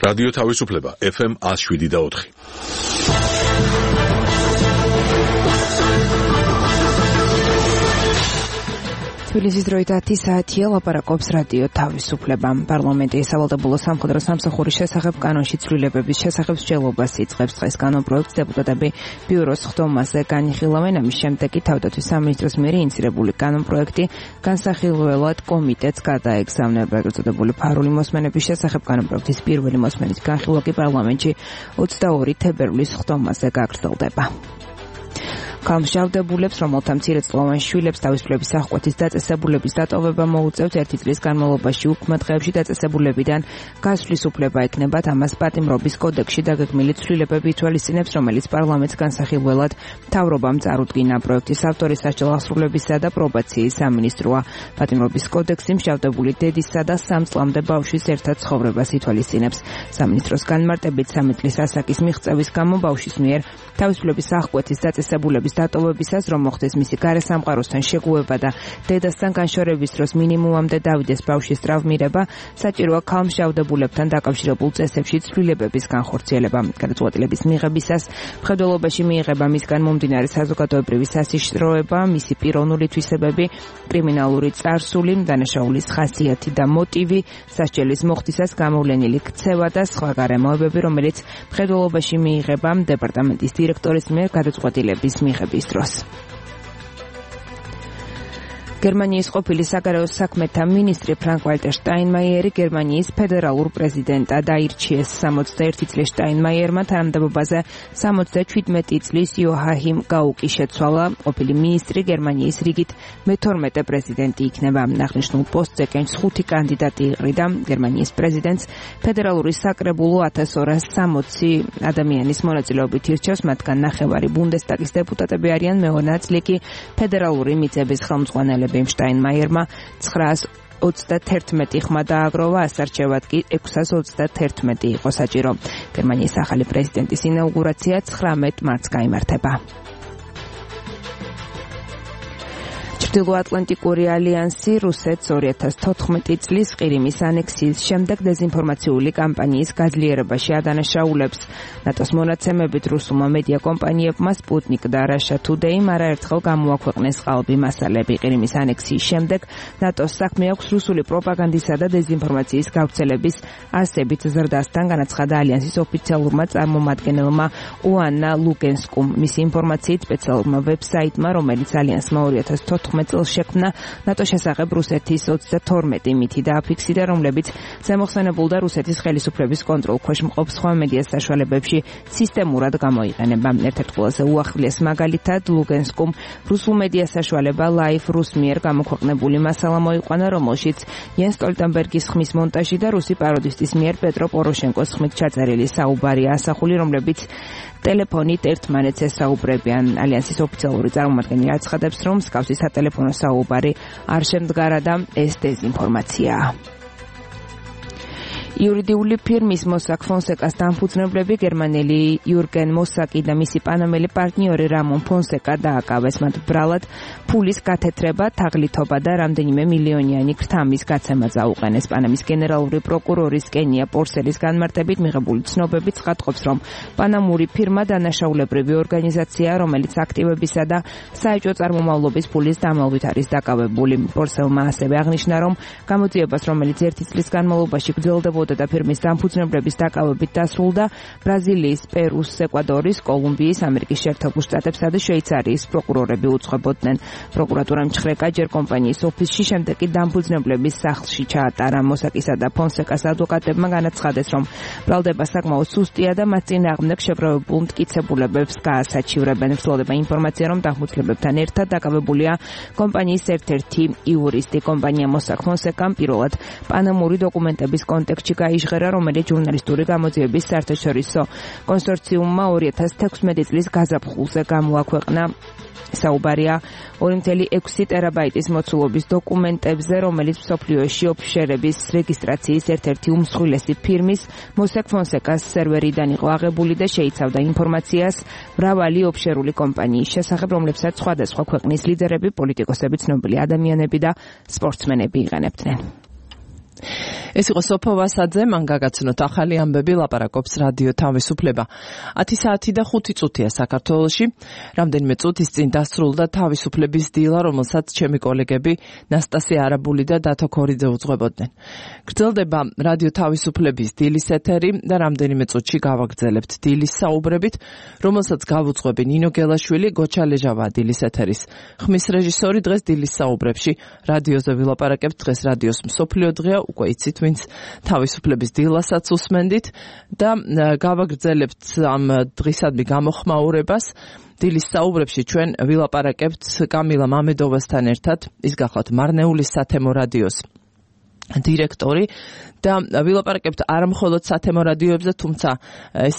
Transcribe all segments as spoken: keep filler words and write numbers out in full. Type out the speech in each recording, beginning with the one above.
რადიო თავისუფლება ეფ ემ one oh seven და four. თბილისის დროით ათი საათია, ლაპარაკობს რადიო თავისუფლება. პარლამენტი სავალდებულო სამხედრო სამსახურის შესახებ კანონში ცვლილებების შესახებ მსჯელობას იწყებს. დღეს კანონპროექტს დეპუტატები ბიუროს ხდომაზე განიხილავენ. ამის შემდეგ კი თავდაცვის სამინისტროს მიერ ინიციირებული კანონპროექტი განსახილველად კომიტეტს გადაეგზავნება. ეგრეთ წოდებული ფარული მოსმენების შესახებ კანონპროექტის პირველი მოსმენის განხილვა კი პარლამენტში ოცდაორი თებერვლის ხდომაზე გაგრძელდება. გამშავდებულებს, რომელთა მცირეწლოვან შვილებს თავისუფლების აღკვეთის დაწესებულების დატოვება მოუწევთ ერთი წლის განმავლობაში უქმე დღეებში დაწესებულებიდან გასვლის უფლება ექნებათ. ამას პატიმრობის კოდექსში დაგეგმილი ცვლილებები ითვალისწინებს, რომელიც პარლამენტს განსახილველად მთავრობამ წარუდგინა. პროექტის ავტორი სასჯელ აღსრულებისა და პრობაციის სამინისტროა. პატიმრობის კოდექსი მშავდებული დედისა და სამ წლამდე ბავშვის ერთად ცხოვრებას ითვალისწინებს. სამინისტროს განმარტებით სამი წლის ასაკის მიღწევის გამო ბავშვის მიერ თავისუფლების აღკვეთის დაწესებულების დატოვებისას, რომ მოხდეს მისი გარესამყაროსთან შეგუება და დედასთან განშორების დროს მინიმუმამდე დავიდეს ბავშვის ტრავმირება, საჭიროა ქალმშავდებულებთან დაკავშირებულ წესებში ცვლილებების განხორციელება. გადაწყვეტილების მიღებისას მხედველობაში მიიღება მისგან მომდინარე საზოგადოებრივი სასიშროება, მისი პიროვნული თვისებები, კრიმინალური წარსული, დანაშაულის ხასიათი და მოტივი, სასჯელის მოხდისას გამოვლენილი ქცევა და სხვა გარემოებები, რომელიც მხედველობაში მიიღება დეპარტამენტის დირექტორის მიერ გადაწყვეტილების მიღების დროს. გერმანიის ყოფილი საგარეო საქმეთა მინისტრი ფრანკ-ვალტერ შტაინმაიერი გერმანიის ფედერალურ პრეზიდენტად აირჩიეს. სამოცდაერთი წლის შტაინმაიერმა თანამდებობაზე სამოცდაჩვიდმეტი წლის იოაჰიმ გაუკი შეცვალა. ყოფილი მინისტრი გერმანიის რიგით მეთორმეტე პრეზიდენტი იქნება. აღნიშნულ პოსტზე კენჭს ხუთი კანდიდატი იყრიდა. გერმანიის პრეზიდენტს ფედერალური საკრებულო ათას ორასი სამოცი ადამიანის მონაწილეობით ირჩევს, მათგან ნახევარი ბუნდესტაგის დეპუტატები არიან, მეორე ნაწილი კი ფედერალური მიწების ხელმძღვანელები. შტაინმაიერმა ცხრაას ოცდათერთმეტი ხმა დააგროვა, ასარჩევად კი ექვსას ოცდათერთმეტი იყო საჭირო. გერმანიის ახალი პრეზიდენტის ინაუგურაცია ცხრამეტ მარტს გაიმართება. ჩრდილოატლანტიკური ალიანსი რუსეთს ორი ათას თოთხმეტი წლის ყირიმის ანექსიის შემდეგ დეზინფორმაციული კამპანიის გაძლიერებაში ადანაშაულებს. ნატოს მონაცემებით რუსულმა მედია კომპანიებმა სპუტნიკ და რაშა თუდეიმ არაერთხელ გამოაქვეყნეს ყალბი მასალები. ყირიმის ანექსიის შემდეგ ნატოს საქმე აქვს რუსული პროპაგანდისა და დეზინფორმაციის გავრცელების ასებით ზრდასთან, განაცხადა ალიანსის ოფიციალურმა წარმომადგენელმა უანა ლუგენსკუმ. მისი ინფორმაციით სპეციალურმა ვებსაიტმა, რომელიც ალიანსმა ორი ათას თოთხმეტი წელს შექმნა, ნატოს შესახებ რუსეთის ოცდათორმეტი მითი დააფიქსირა, რომლებიც ზემოხსენებულ და რუსეთის ხელისუფლების კონტროლ ქვეშ მყოფ სხვა მედია საშუალებებში სისტემურად გამოიყენება. ერთ-ერთ ყველაზე უახლოეს მაგალითად ლუგენსკუმ რუსულ მედია საშუალება Live Rus მიერ გამოქვეყნებული მასალა მოიყვანა, რომელშიც იენ სტოლტენბერგის ხმის მონტაჟი და რუსი პაროდისტის მიერ პეტრო პოროშენკოს ხმით ჩაწერილი საუბარია ასახული, რომლებიც ტელეფონით ერთმანეთს ესაუბრებიან. ალიანსის ოფიციალური წარმომადგენელი აცხადებს, რომ მსგავსი სატელეფონო საუბარი არ შემდგარა და ეს დეზინფორმაციაა. იურიდიული ფირმის მოსაკ ფონსეკას დამფუძნებლები გერმანელი იურგენ მოსაკი და მისი პანამელი პარტნიორი რამონ ფონსეკა დააკავეს. მათ ბრალად ფულის გათეთრება, თაღლითობა და რამდენიმე მილიონიანი ქრთამის გაცემა წაუყენეს. პანამის გენერალური პროკურორის კენია პორსელის განმარტებით მიღებული ცნობები ცხადყოფს, რომ პანამური ფირმა დანაშაულებრივი ორგანიზაციაა, რომელიც აქტივებისა და საეჭვო წარმომავლობის ფულის დამალვით არის დაკავებული. პორსელმა ასევე აღნიშნა, რომ გამოძიებას, რომელიც ერთი წლის განმავლობაში გრძელდებოდა და ფირმის დამფუძნებლების დაკავებით დასრულდა, ბრაზილიის, პერუს, ეკვადორის, კოლუმბიის, ამერიკის შეერთებულ შტატებსა და შვეიცარიის პროკურორები უძღვებოდნენ. პროკურატურამ ჩხრეკა ჯერ კომპანიის ოფისში, შემდეგ კი დამფუძნებლების სახლში ჩაატარა. მოსაკისა და ფონსეკას ადვოკატებმა განაცხადეს, რომ ბრალდება საკმაოდ სუსტია და მათ წინააღმდეგ შებრალდებულ მტკიცებულებებს გაასაჩივრებენ. ვრცელდება ინფორმაცია, რომ დამფუძნებლებთან ერთად დაკავებულია კომპანიის ერთ-ერთი იურისტი. კომპანია მოსაკ ფონსეკამ პირველად პანამური დოკუმენტების კონტექსტში გაიჟღერა, რომელიც ჟურნალისტური გამოძიების საერთაშორისო კონსორციუმმა ორი ათას თექვსმეტი წლის გაზაფხულზე გამოაქვეყნა. საუბარია ორი ათას ექვსი ტერაბაიტის მოცულობის დოკუმენტებზე, რომელიც მსოფლიოში ოფშორების რეგისტრაციის ერთ-ერთი უმსხვილესი ფირმის მოსაკ ფონსეკას სერვერიდან იყო აღებული და შეიცავდა ინფორმაციას მრავალი ოფშორული კომპანიის შესახებ, რომლებსაც სხვადასხვა ქვეყნის ლიდერები, პოლიტიკოსები, ცნობილი ადამიანები და სპორტსმენები იყენებდნენ. ეს იყო სოფო ვასაძე, მან გაგაცნოთ ახალი ამბები, ლაპარაკობს რადიო თავისუფლება. ათი საათი და ხუთი წუთია საქართველოში. რამდენიმე წუთის წინ დასრულდა თავისუფლების დილა, რომელსაც ჩემი კოლეგები ნასტასია არაბული და დათო ქორიძე უძღვებოდნენ. გრძელდება რადიო თავისუფლების დილის ეთერი და რამდენიმე წუთში გავაგრძელებთ დილის საუბრებით, რომელსაც გავუძღვები ნინო გელაშვილი, გოჩა ლეჟავა დილის ეთერის ხმის რეჟისორი. დღეს დილის საუბრებში რადიოზე ვილაპარაკებთ. დღეს რადიოს მსოფლიო დღეა, უკვე იცით ვინც თავისუფლების დილასაც უსმენდით და გავაგრძელებთ ამ დღისადმი გამოხმაურებას. დილის საუბრებში ჩვენ ვილაპარაკებთ კამილა მამედოვასთან ერთად, ის გახლავთ მარნეულის სათემო რადიოს დირექტორი და ვილაპარაკებთ არა მხოლოდ სათემო რადიოებზე, თუმცა ეს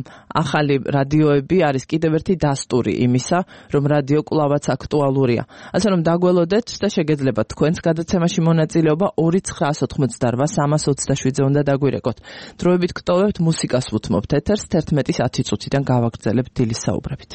ახალი რადიოები არის კიდევ ერთი დასტური იმისა, რომ რადიო კვლავაც აქტუალურია. ასე რომ დაგველოდეთ და შეგეძლებათ თქვენს გადაცემაში მონაწილეობა ორი ცხრაას ოთხმოცდარვა სამას ოცდაშვიდზე უნდა დაგვირეკოთ. დროებით გტოვებთ, მუსიკას ვუთმობთ ეთერს, თერთმეტის ათი წუთიდან გავაგრძელებთ დილის საუბრებით.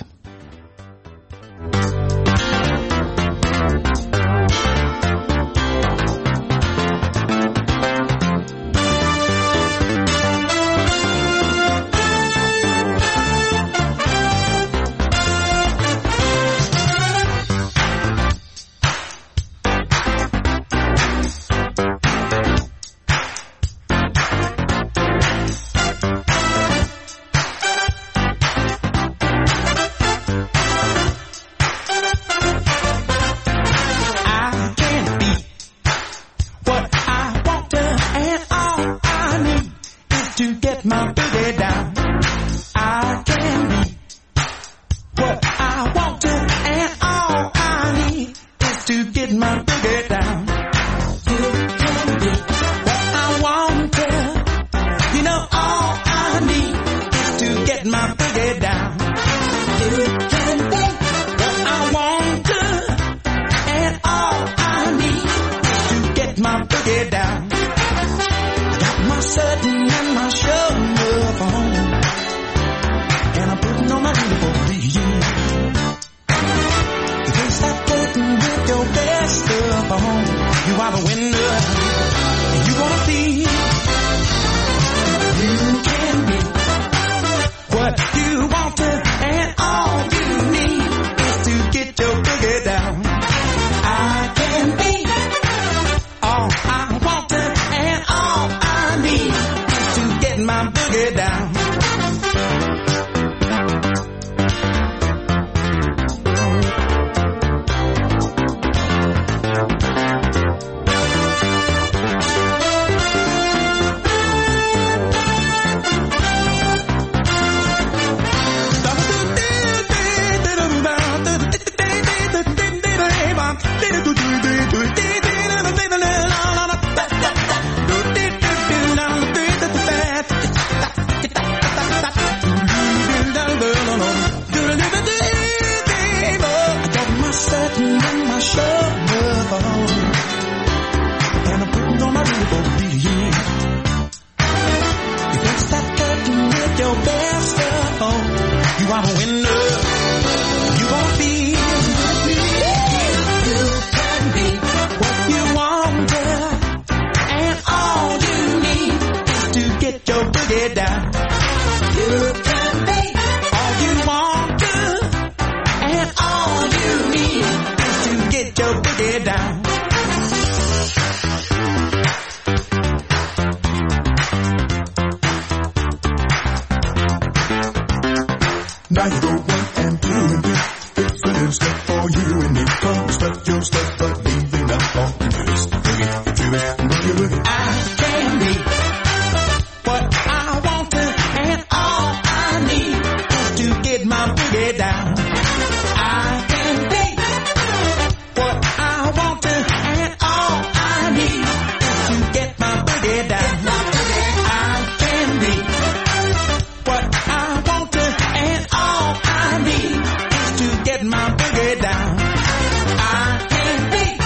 My boogie down. I can be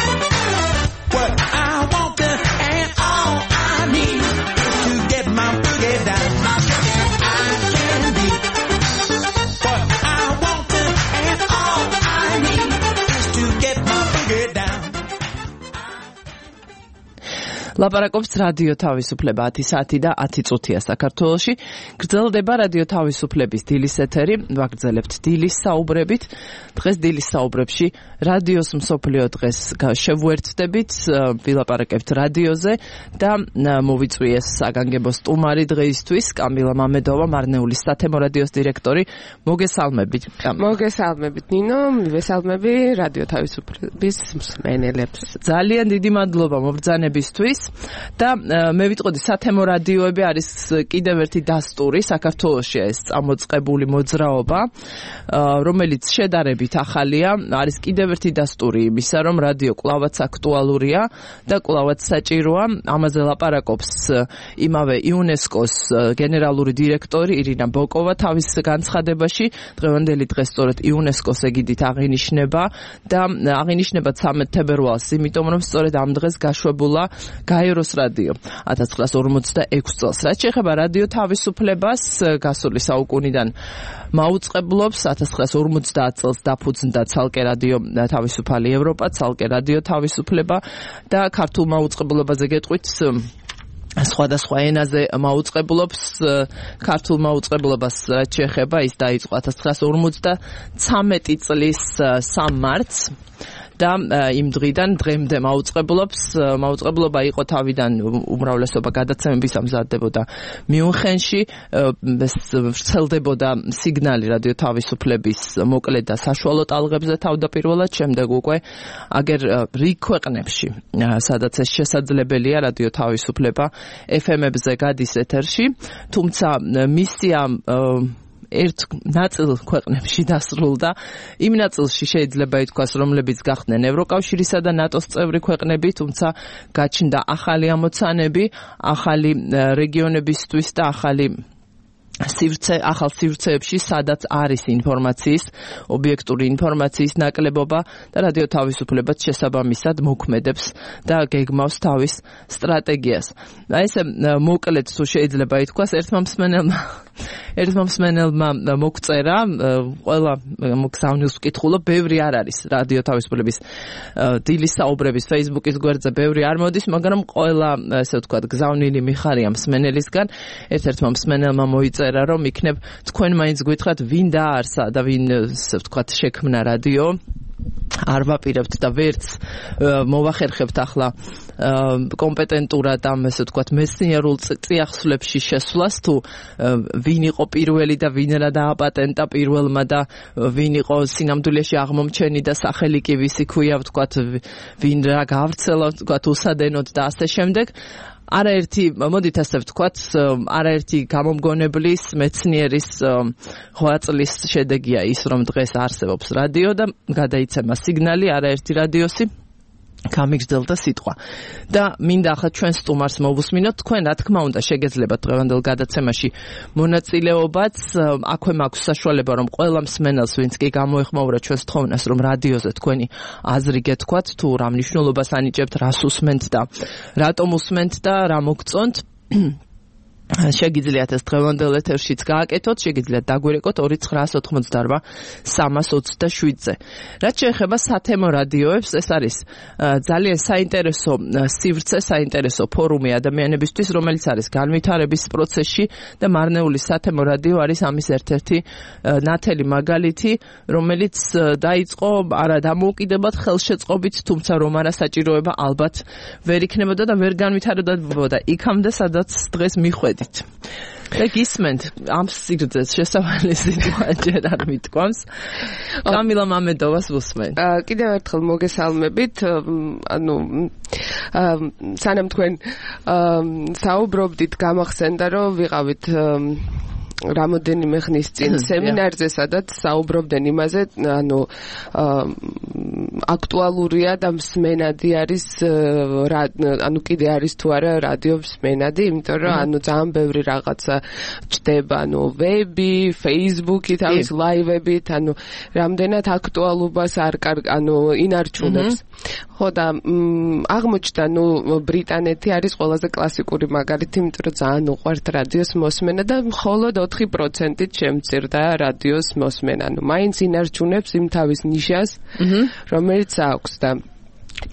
ლაპარაკობს რადიო თავისუფლება ათი საათი და ათი წუთია საქართველოში. გრძელდება რადიო თავისუფლების დილის ეთერი. ვაგრძელებთ დილის საუბრებით. დღეს დილის საუბრებში რადიოს მსოფლიო დღეს შევუერთდებით, ვილაპარაკებთ რადიოზე და მოვიწვიეს საგანგებო სტუმარი დღეისთვის კამილა მამედოვა, მარნეულის სათემო რადიოს დირექტორი. მოგესალმებით. მოგესალმებით ნინო, მივესალმები რადიო თავისუფლების მსმენელებს. ძალიან დიდი მადლობა მობრძანებისთვის და მე ვიტყოდი სათემო რადიოები არის კიდევ ერთი დასტური საქართველოში, ეს წამოწყებული მოძრაობა, რომელიც შედარებით ახალია, არის კიდევ ერთი დასტური იმისა, რომ რადიო კვლავაც აქტუალურია და კვლავაც საჭიროა. ამაზე ლაპარაკობს იმავე იუნესკოს გენერალური დირექტორი ირინა ბოკოვა თავის განცხადებაში. დღევანდელი დღე სწორედ იუნესკოს ეგიდით აღინიშნება და აღინიშნება ცამეტ თებერვალს, იმიტომ რომ სწორედ ამ დღეს გაშვებულა გაეროს რადიო ათას ცხრაას ორმოცდაექვსი წელს. რაც შეეხება რადიო თავისუფლებას, გასული საუკუნიდან მაუწყებლობს. ათას ცხრაას ორმოცდაათ წელს დაფუძნდა ცალკე რადიო თავისუფალი ევროპა, ცალკე რადიო თავისუფლება და ქართულ მაუწყებლობაზე გეტყვით სხვადასხვა ენაზე მაუწყებლობს. ქართულ მაუწყებლობას რაც შეეხება, ის დაიწყო ათას ცხრაას ორმოცდაცამეტი წლის სამი მარტს და იმ დღიდან დღემდე მაუწყებლობს. მაუწყებლობა იყო თავიდან უმრავლესობა გადაცემების ამზადებოდა მიუნხენში, ვრცელდებოდა სიგნალი რადიო თავისუფლების მოკლე და საშუალო ტალღებზე თავდაპირველად, შემდეგ უკვე აგერ რიგ ქვეყნებში, სადაც ეს შესაძლებელია რადიო თავისუფლება ეფ ემებზე გადის ეთერში, თუმცა მისია ერთ ნაწილ ქვეყნებში დასრულდა. იმ ნაწილში შეიძლება ითქვას, რომლებიც გახდნენ ევროკავშირისა და ნატოს წევრი ქვეყნები, თუმცა გაჩნდა ახალი ამოცანები, ახალი რეგიონებისთვის და ახალი სივრცე, ახალ სივრცეებში, სადაც არის ინფორმაციის, ობიექტური ინფორმაციის ნაკლებობა და რადიო თავისუფლებაც შესაბამისად მოქმედებს და გეგმავს თავის სტრატეგიას. აი ესე მოკლედ თუ შეიძლება ითქვას, ერთმა მსმენელმა ერთმა მსმენელმა მოგწერა, ყველა მოგზავნილს ვკითხულობ, ბევრი არ არის რადიო თავისუფლების დილის საუბრების Facebook-ის გვერდზე, ბევრი არ მოდის, მაგრამ ყველა, ესე ვთქვათ, გზავნილი მიხარია მსმენელისგან. ერთ-ერთმა მსმენელმა მოიწერა, რომ იქნებ თქვენ მაინც გვითხრათ, ვინ დაარსა და ვინ, ესე ვთქვათ, შექმნა რადიო. არ ვაპირებთ და ვერც მოვახერხებთ ახლა კომპეტენტურად ამ, ესე ვთქვათ, მეცნიერულ წიაღსვლებში შესვლას, თუ ვინ იყო პირველი და ვინ რა დააპატენტა პირველმა და ვინ იყო სინამდვილეში აღმომჩენი და სახელი კი ვისი ქვია, ვთქვათ, ვინ რა გავრცელა, ვთქვათ, უსადენოდ და ასე შემდეგ. არაერთი, მოდით ასე ვთქვათ, არაერთი გამომგონებლის, მეცნიერის ღვაწლის შედეგია ის, რომ დღეს არსებობს რადიო და გადაიცემა სიგნალი, არაერთი რადიოსი გამიგრძელდა სიტყვა. და მინდა ახლა ჩვენ სტუმარს მოვუსმინოთ, თქვენ რა თქმა უნდა შეგეძლებათ დღევანდელ გადაცემაში მონაწილეობაც, აქვე მაქვს საშუალება, რომ ყველა მსმენელს, ვინც კი გამოეხმაურა ჩვენს თხოვნას, რომ რადიოზე თქვენი აზრი გეთქვათ, თუ რა მნიშვნელობას ანიჭებთ, რას უსმენთ და რატომ უსმენთ და რა მოგწონთ. შეგიძლიათ ეს დღევანდელ ეთერშიც გააკეთოთ, შეგიძლიათ დაგვირეკოთ ორი ცხრაას ოთხმოცდაარბა სამას ოცდაშვიდზე. რაც შეეხება სათემო რადიოებს, ეს არის ძალიან საინტერესო სივრცე, საინტერესო ფორუმი ადამიანებისთვის, რომელიც არის განვითარების პროცესში და მარნეულის სათემო რადიო არის ამის ერთ-ერთი ნათელი მაგალითი, რომელიც დაიწყო არა დამოუკიდებლად ხელშეწყობით, თუმცა რომ არა საჭიროება ალბათ ვერ იქნებოდა და ვერ განვითარებოდა იქამდე, სადაც დღეს მიხვედით. და გისმენთ ამ სიგრძეს შესავალი სიტყვა ჯერ არ მიტყვამს. კამილა მამედოვას ვუსმენთ. კიდევ ერთხელ მოგესალმებით. ანუ სანამ თქვენ საუბრობდით, გამახსენდა, რომ ვიყავით რამოდენიმე ხნის წინ სემინარზე, სადაც საუბრობდნენ იმაზე, ანუ აქტუალურია და მსმენადი არის, ანუ კიდე არის თუ არა რადიო მსმენადი, იმიტომ რომ ანუ ძალიან ბევრი რაღაცა ჩდება, ანუ ვები, Facebook-ი, თავის ლაივებით, ანუ რამდენად აქტუალობას არ ანუ ინარჩუნებს. ხო და აღმოჩნდა, ნუ ბრიტანეთი არის ყველაზე კლასიკური მაგალითი, იმიტომ რომ ძალიან უყვართ რადიოს მოსმენა და მხოლოდ ოთხი პროცენტით შემცირდა რადიოს მოსმენა. ნუ მაინც ინარჩუნებს იმ თავის ნიშას, რომელიც აქვს და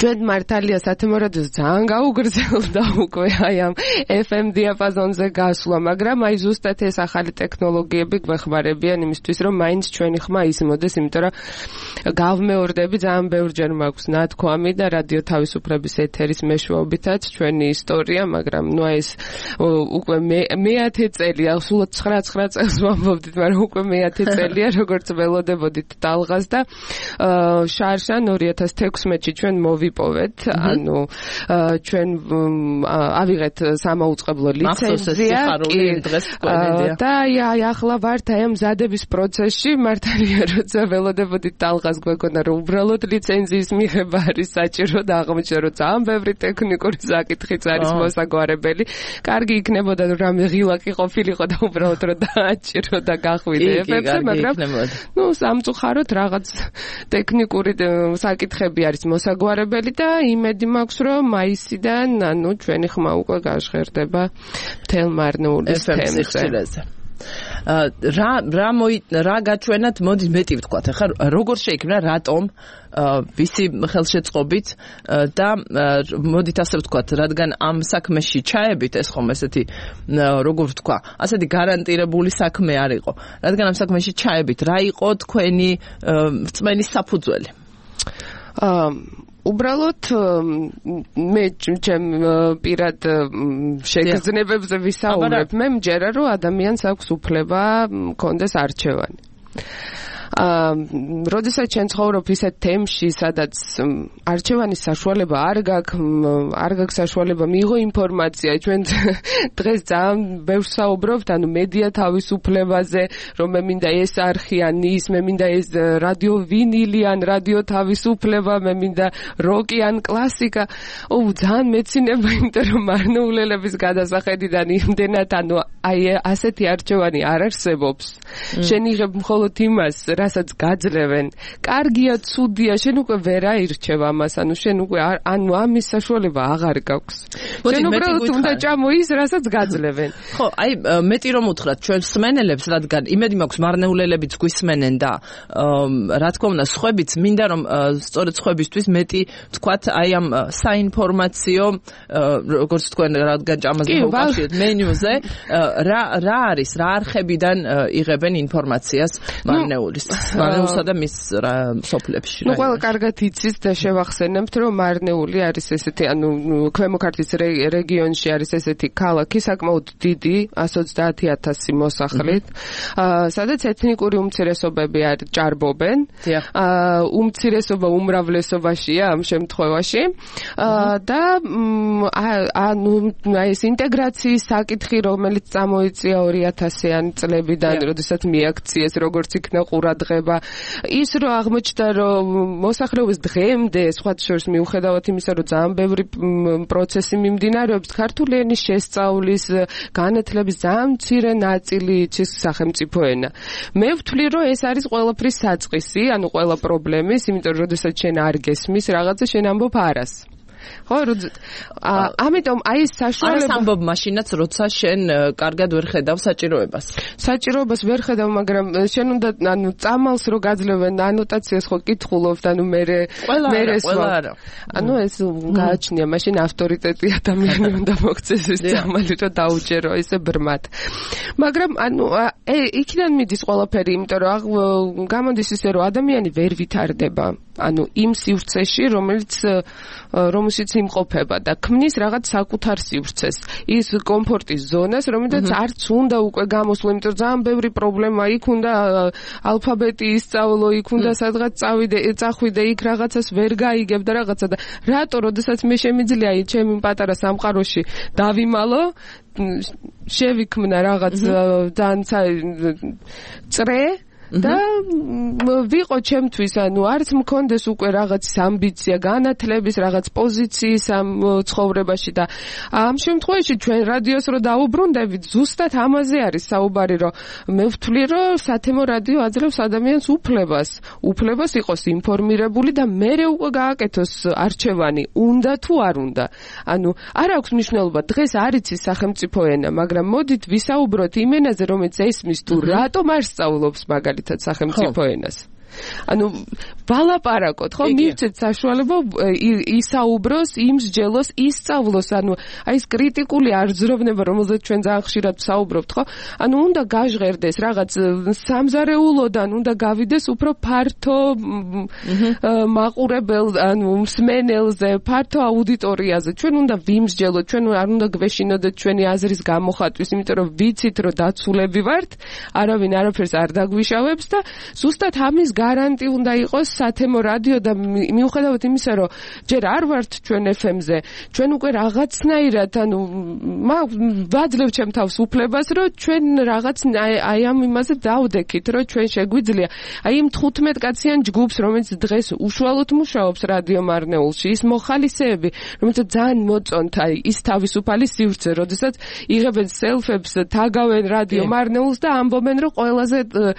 ჩვენ მართალია სათემო რადიოს ძალიან გაუგრძელდა უკვე აი ამ ეფ ემ დიაპაზონზე გასვლა, მაგრამ აი ზუსტად ეს ახალი ტექნოლოგიები გვეხმარებიან იმისთვის, რომ მაინც ჩვენი ხმა ისმოდეს, იმიტომ რომ გავმეორდები ძალიან ბევრჯერ მაქვს ნათქვამი და რადიო თავისუფლების ეთერის მეშვეობითაც ჩვენი ისტორია, მაგრამ ნუ ეს უკვე მეათე წელია, სულ ცხრა ცხრა წელს ვამბობდით, მაგრამ უკვე მეათე წელია, როგორც ველოდებოდით ტალღას და შარშან ორი ათას თექვსმეტში ჩვენ მოვიპოვეთ, ანუ ჩვენ ავიღეთ სამაუწყებლო ლიცენზია და აი ახლა ვართ აი ამ მზადების პროცესში, მართალია როცა ველოდებოდით ტალღას გვეკონა რომ უბრალოდ ლიცენზიის მიღება არის საჭირო და აღმოჩნდა რომ ძალიან ბევრი ტექნიკური საკითხიც არის მოსაგვარებელი. კარგი იქნებოდა რომ რამე ღილაკი ყოფილიყო და უბრალოდ რომ დააჭირო და გახვიდე ეფებზე, მაგრამ ნუ სამწუხაროდ რაღაც ტექნიკური საკითხები არის მოსაგვარებელი და იმედი მაქვს რომ მაისიდან ანუ ჩვენი ხმა უკვე გაჟღერდება მთელ მარნეულის თემზე. რა რა მოი რა გაჩვენათ, მოდი მეტი ვთქვათ, ახლა როგორ შეიქმნა, რატომ, ვისი ხელშეწყობით და მოდით ასე ვთქვათ, რადგან ამ საქმეში ჩაებით, ეს ხომ ესეთი როგორ ვთქვა, ასეთი გარანტირებული საქმე არ იყო, რადგან ამ საქმეში ჩაებით, რა იყო თქვენი რწმენის საფუძველი? უბრალოდ მე ჩემ პირად შეგრძნებებზე ვისაუბრებ. მე მჯერა რომ ადამიანს აქვს უფლება კონდეს არჩევანი. აა როდესაც ჩვენ ცხოვრობ ისეთ თემში, სადაც არჩევანის საშუალება არ გაქვს, არ გაქვს საშუალება მიიღო ინფორმაცია. ჩვენ დღეს ძალიან ბევრს საუბრობთ, ანუ მედია თავისუფლებაზე, რომ მე მინდა ეს არხი ან ის, მე მინდა ეს რადიო ვინილი ან რადიო თავისუფლება, მე მინდა როკი ან კლასიკა. ო, ძალიან მეცინება, იმიტომ რომ მარნეულელების გადასახედიდან იმდენად, ანუ აი ასეთი არჩევანი არ არსებობს. შენ იღებ მხოლოდ იმას, რასაც გაძლევენ. კარგია, ცუდია, შენ უკვე ვერ აირჩევ ამას, ანუ შენ უკვე ანუ ამის საშუალება აღარ გაქვს. შენ უბრალოდ უნდა ჭამო ის, რასაც გაძლევენ. ხო, აი მეტი რომ უთხრათ ჩვენ სმენელებს, რადგან იმედი მაქვს მარნეულელებიც გვისმენენ და რა თქმა უნდა, სხვებიც მინდა რომ სწორედ სხვებისთვის მეტი თქვათ აი ამ საინფორმაციო, როგორც თქვენ რადგან ჭამაზე მოვკავშირეთ მენიუზე, რა რა არის, რა არხებიდან იღებენ ინფორმაციას მარნეულის მარნეულსა და მის სოფლებში. ნუ ყველა კარგად იცის და შევახსენებთ, რომ მარნეული არის ესეთი, ანუ ქვემო ქართლის რეგიონში არის ესეთი ქალაქი, საკმაოდ დიდი, ას ოცდაათი ათასი მოსახლით, სადაც ეთნიკური უმცირესობები არის ჭარბობენ. უმცირესობა უმრავლესობაშია ამ შემთხვევაში. და ანუ ეს ინტეგრაციის საკითხი, რომელიც წამოიწია ორი ათასიანი წლებიდან, როდესაც მიაქციეს როგორც იქნა ყურადღება, ის რომ აღმოჩნდა რომ მოსახლეობის დღემდე სხვა შორის მიუხედავად იმისა რომ ძალიან ბევრი პროცესი მიმდინარეობს, ქართული ენის შესწავლის განათლების ძალიან მცირე ნაწილი იცის სახელმწიფო ენა. მე ვთვლი რომ ეს არის ყველაფრის საწყისი, ანუ ყველა პრობლემის, იმიტომ რომ როდესაც შენ არ გესმის რაღაცა, შენ ამბობ არას. ხო, ამიტომ აი ეს საშუალება არ ამბობ მაშინაც, როცა შენ კარგად ვერ ხედავ საჭიროებას. საჭიროებას ვერ ხედავ, მაგრამ შენ უნდა ანუ წამალს რო გაძლევენ ანოტაციას ხო კითხულობთ, ანუ მე მე ეს ანუ ეს გააჩნია, მაშინ ავტორიტეტი ადამიანი უნდა მოქცეს ეს წამალი რომ დაუჯერო ესე ბრმად. მაგრამ ანუ იქიდან მიდის ყველაფერი, იმიტომ რომ გამოდის ისე რომ ადამიანი ვერ ვითარდება. ანუ იმ სივრცეში, რომელიც რომელშიც იმყოფება და ქმნის რაღაც საკუთარ სივრცეს, ის კომფორტის ზონას, რომელსაც არც უნდა უკვე გამოსვლა, იმიტომ ძალიან ბევრი პრობლემა, იქ უნდა ალფაბეტი ისწავლო, იქ უნდა სადღაც წავიდე, წახვიდე, იქ რაღაცას ვერ გაიგებ და რაღაცა და რატო, როდესაც მე შემიძლია აი ჩემი პატარა სამყაროში დავიმალო, შევიქმნა რაღაც ძალიან წრე და ვიყო ჩემთვის, ანუ არც მქონდეს უკვე რაღაც ამბიცია, განათლების რაღაც პოზიციის ამ ცხოვრებაში და ამ შემთხვევაში ჩვენ რადიოს რო დაუბრუნდებით, ზუსტად ამაზე არის საუბარი, რომ მე ვთვლი, რომ სათემო რადიო აძლევს ადამიანს უფლებას, უფლებას იყოს ინფორმირებული და მერე უკვე გააკეთოს არჩევანი, უნდა თუ არ უნდა. ანუ არ აქვს მნიშვნელობა, დღეს არ იცის სახელმწიფო ენა, მაგრამ მოდით ვისაუბროთ იმ ენაზე, რომელიც ესმის თუ რატომ არ სწავლობს მაგალითად სახელმწიფო ენას. ანუ ვალაპარაკოთ, ხო, მივცეთ საშუალება ისაუბროს, იმსჯელოს, ისწავლოს, ანუ აი ეს კრიტიკული არძროვნება, რომელზეც ჩვენ ძალიან ხშირად ვსაუბრობთ, ხო? ანუ უნდა გაჟღერდეს რაღაც სამზარეულოდან, უნდა გავიდეს უფრო ფართო მაყურებელ, ანუ მსმენელზე, ფართო აუდიტორიაზე. ჩვენ უნდა ვიმსჯელოთ, ჩვენ არ უნდა გვეშინოდეთ ჩვენი აზრის გამოხატვის, იმიტომ რომ ვიცით, რომ დაცულები ვართ, არავინ არაფერს არ დაგვიშავებს და ზუსტად ამის გარანტი უნდა იყოს სათემო რადიო და მიუხედავად იმისა, რომ ჯერ არ ვართ ჩვენ ეფ ემ-ზე, ჩვენ უკვე რაღაცნაირად, ანუ ვაძლევ ჩემ თავს უფლებას, რომ ჩვენ რაღაც აი ამ იმაზე დავდექით, რომ ჩვენ შეგვიძლია აი იმ თხუთმეტ კაციან ჯგუფს, რომელიც დღეს უშუალოდ მუშაობს რადიო მარნეულში, ის მოხალისეები, რომელსაც ძალიან მოწონთ აი ის თავისუფალი სივრცე, როდესაც იღებენ სელფებს, თაგავენ რადიო მარნეულს და ამბობენ, რომ ყველაზე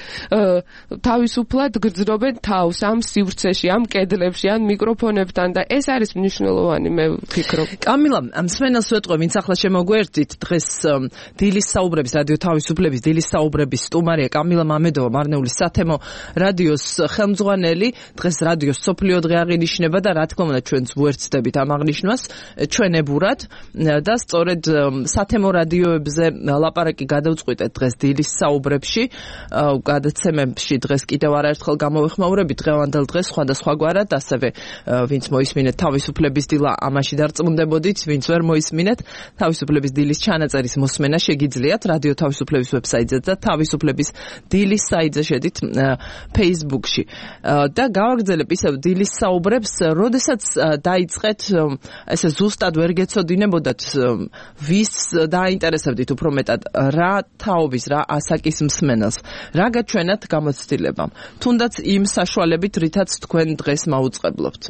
თავისუფლად გრძნობენ თავს ამ სივრცეში, ამ კედლებში, ან მიკროფონებთან და ეს არის მნიშვნელოვანი, მე ვფიქრობ. კამილა, მსმენელს ვეტყვი, ვინც ახლა შემოგვერთით, დღეს დილის საუბრების, რადიო თავისუფლების დილის საუბრების სტუმარია კამილა მამედოვა, მარნეულის სათემო რადიოს ხელმძღვანელი. დღეს რადიოს სოფლიო დღე აღინიშნება და რა თქმა უნდა ჩვენც ვუერთდებით ამ აღნიშვნას ჩვენებურად და სწორედ სათემო რადიოებზე ლაპარაკი გადავწყვიტეთ დღეს დილის საუბრებში, გადაცემებში დღეს კიდევ არაერთხელ გამოვეხმაურებით დღევანდელ დღეს სხვადასხვაგვარად, ასევე ვინც მოისმინეთ თავისუფლების დილა, ამაში დარწმუნდებოდით, ვინც ვერ მოისმინეთ თავისუფლების დილის ჩანაწერის მოსმენა შეგიძლიათ რადიო თავისუფლების ვებსაიტზე და თავისუფლების დილის საიტზე შედით Facebook-ში. და გავაგრძელებ ისევ დილის საუბრებს, როდესაც დაიწყეთ, ესე ზუსტად ვერ გეცოდინებოდათ ვის დაინტერესებდით უფრო მეტად, რა თაობის, რა ასაკის მსმენელს, რა გაჩვენათ გამოცდილებამ, თუნდაც იმ საშუალებით, რითაც თქვენ დღეს მაუწყებლობთ.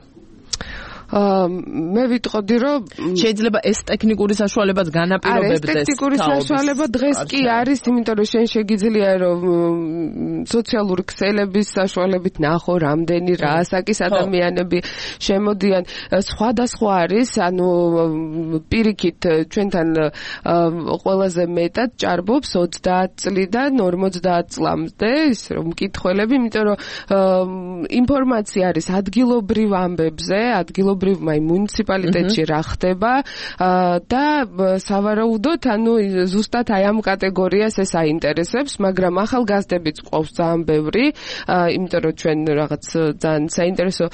მე ვიტყოდი, რომ შეიძლება ეს ტექნიკური საშუალებაც განაპირობებდეს. ეს ტექნიკური საშუალება დღეს კი არის, იმიტომ რომ შენ შეგიძლია რომ სოციალური ქსელების საშუალებით ნახო, რამდენი რა ასაკის ადამიანები შემოდიან. სხვადასხვა არის, ანუ პირიქით ჩვენთან ყველაზე მეტად ჭარბობს ოცდაათ წლიდან ორმოცდაათ წლამდე, ის რომ მკითხველები, იმიტომ რომ ინფორმაცია არის ადგილობრივ ამბებზე, ადგილობრივ მაი მუნიციპალიტეტში რა ხდება და სავარაუდოდ ანუ ზუსტად აი ამ კატეგორიას ეს აინტერესებს, მაგრამ ახალგაზრდებიც ყავს ძალიან ბევრი, იმიტომ რომ ჩვენ რაღაც ძალიან საინტერესო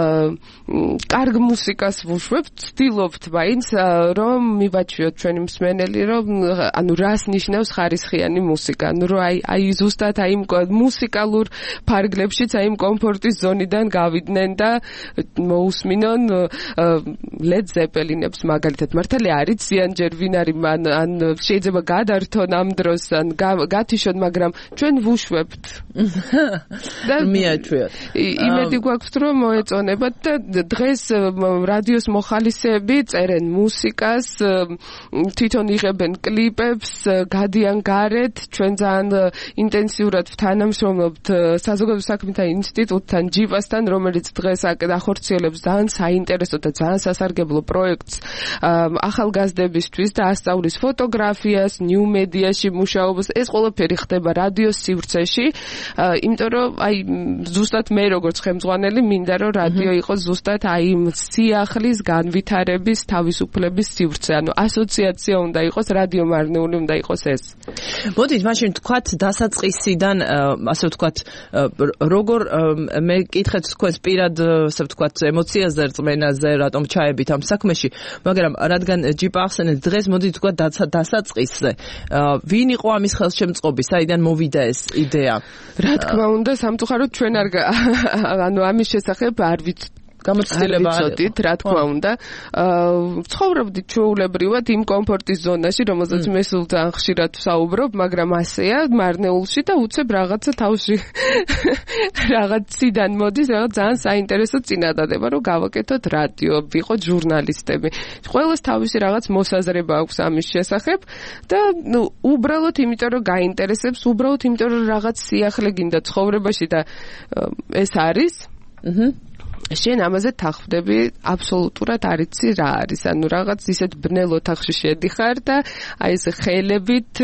კარგ მუსიკას ვუშვებთ, ვცდილობთ მაინც რომ მივაჩვიოთ ჩვენი მსმენელი, რომ ანუ რას ნიშნავს ხარისხიანი მუსიკა, ანუ რომ აი აი ზუსტად აი მუსიკალურ ფარგლებშიც აი იმ კომფორტის ზონიდან გავიდნენ და მოусმინონ Led Zeppelin-ებს მაგალითად მართალია არიციან ჯერ ვინ არის მან ან შეიძლება გადართონ ამ დროს ან გათიშონ, მაგრამ ჩვენ ვუშვებთ და მიაჩვიოთ. იმედი გვაქვს რომ მოეწონებათ და დღეს რადიოს მოხალისეები წერენ მუსიკას, თვითონ იღებენ კლიპებს, გადიან გარეთ, ჩვენ ძალიან ინტენსიურად თანამშრომლობთ საზოგადო საქმეთა ინსტიტუტთან, ჯიპასთან, რომელიც დღეს ახორციელებს ძალიან საინტერესო და ძალიან სასარგებლო პროექტს ახალგაზრდებისთვის და ასწავლის ფოტოგრაფიას, ნიუ მედიაში მუშაობას. ეს ყველაფერი ხდება რადიოს სივრცეში, იმიტომ რომ აი ზუსტად მე როგორც ხელმძღვანელი მინდა რომ რადიო იყოს ზუსტად აი იმ სიახლის განვითარების თავისუფლების სივრცე, ანუ ასოციაცია უნდა იყოს, რადიო მარნეული უნდა იყოს ეს. მოდით მაშინ თქვათ დასაწყისიდან, ასე ვთქვათ, როგორ მე კითხეთ თქვენს პირად, ასე ვთქვათ, ემოციაზე, რწმენაზე, რატომ ჩაებით ამ საქმეში, მაგრამ რადგან ჯიპა ახსენეთ დღეს, მოდით თქვათ დასაწყისზე. ვინ იყო ამის ხელშემწყობი, საიდან მოვიდა ეს იდეა? რა თქმა უნდა, სამწუხაროდ ჩვენ არ ანუ ამის შესახებ არ ვიცით გამოცდილება არისოდით, რა თქმა უნდა. ცხოვრობდით ჩვეულებრივად იმ კომფორტის ზონაში, რომელზეც მე სულ ძალიან ხშირად ვსაუბრობ, მაგრამ ასეა მარნეულში და უცებ რაღაცა თავში რაღაც ციდან მოდის, რაღაც ძალიან საინტერესო წინადადება, რომ გავაკეთოთ რადიო, ვიყოთ ჟურნალისტები. ყველას თავისი რაღაც მოსაზრება აქვს ამის შესახებ და ნუ უბრალოდ იმიტომ რომ გაინტერესებს, უბრალოდ იმიტომ რომ რაღაც სიახლე გინდა ცხოვრებაში და ეს არის. აჰა შენ ამაზე თანხმდები აბსოლუტურად არ იცი რა არის ანუ რაღაც ისეთ ბნელ ოთახში შედიხარ და აი ეს ხელებით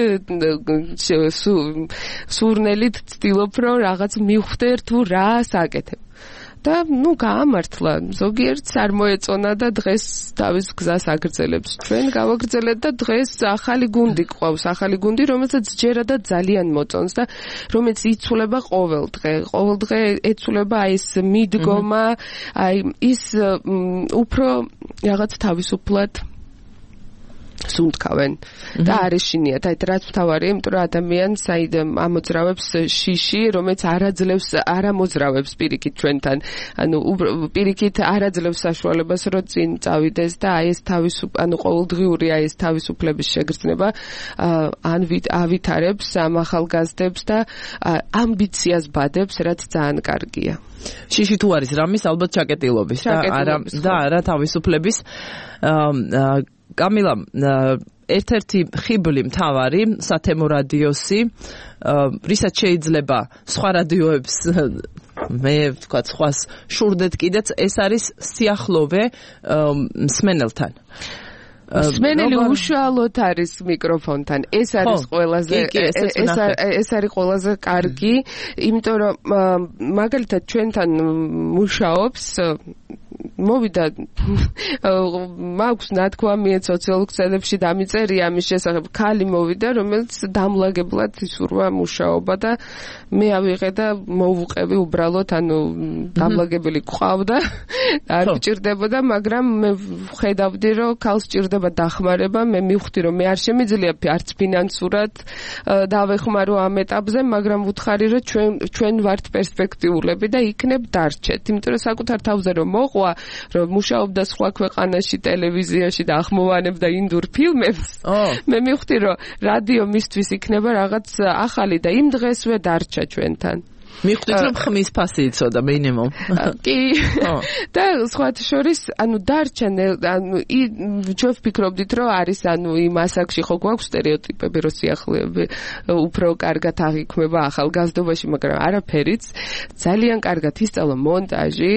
სურნელით ცდილობ რომ რაღაც მივხვდე თუ რა საკეთებ და ნუ გაამართლა ზოგიერთს არ მოეწონა და დღეს თავის გზას აგრძელებს ჩვენ გავაგრძელეთ და დღეს ახალი გუნდი ყავს ახალი გუნდი რომელსაც ჯერადად ძალიან მოწონს და რომელიც იცვლება ყოველ დღე ყოველ დღე ეცვლება აი ეს მიდგომა აი ის უფრო რაღაც თავისუფლად სუნთქავენ და არ ეშინიათ აი რაც მთავარია იმიტომ რომ ადამიანს აი ამოძრავებს შიში რომელიც არაძლევს არამოძრავებს პირიქით ჩვენთან ანუ პირიქით არაძლევს საშუალებას რომ წინ წავიდეს და აი ეს თავისუფ ანუ ყოველდღიური აი ეს თავისუფლების შეგრძნება ან ავითარებს ამ ახალგაზრდებს და ამბიციას ბადებს რაც ძალიან კარგია შიში თუ არის რამის ალბათ ჩაკეტილობის და არა და არა თავისუფლების კამილა ერთ-ერთი ხიბლი მთავარი სათემო რადიოსი რისაც შეიძლება სხვა რადიოებს მე ვთქვა სხვას შურდეთ კიდეც ეს არის სიახლოვე მსმენელთან მსმენელი უშუალოდ არის მიკროფონთან ეს არის ყველაზე ეს არის ყველაზე კარგი იმიტომ რომ მაგალითად ჩვენთან მუშაობს მოვიდა მაქვს ნათქვამი სოციალურ ქსელებში დამიწერია ამის შესახებ ქალი მოვიდა რომელიც დამლაგებლად ისურვა მუშაობა და მე ავიღე და მოვუყევი უბრალოდ ანუ დამლაგებელი ყავდა არ გჭირდებოდა მაგრამ მე ვხედავდი რომ ქალს ჭირდება დახმარება მე მივხვდი რომ მე არ შემიძლია არც ფინანსურად დავეხმარო ამ ეტაპზე მაგრამ ვუთხარი რომ ჩვენ ჩვენ ვართ პერსპექტიულები და იქნებ დარჩეთ იმიტომ რომ საკუთარ თავზე რომ მოყვა რომ მუშაობდა სხვა ქვეყანაში ტელევიზიაში და ახმოვანებდა ინდურ ფილმებს მე მივხვდი რომ რადიო მისთვის იქნება რაღაც ახალი და იმ დღესვე დარჩა ჩვენთან მივხვდით რომ ხმის ფასი იცოდა მინიმუმ კი და სხვათა შორის ანუ დარჩა ანუ ჩვენ ვფიქრობდით რომ არის ანუ იმ ასაკში ხო გვაქვს სტერეოტიპები რომ სიახლეები უფრო კარგად აღიქმება ახალგაზრდობაში მაგრამ არაფერიც ძალიან კარგად ისწავლა მონტაჟი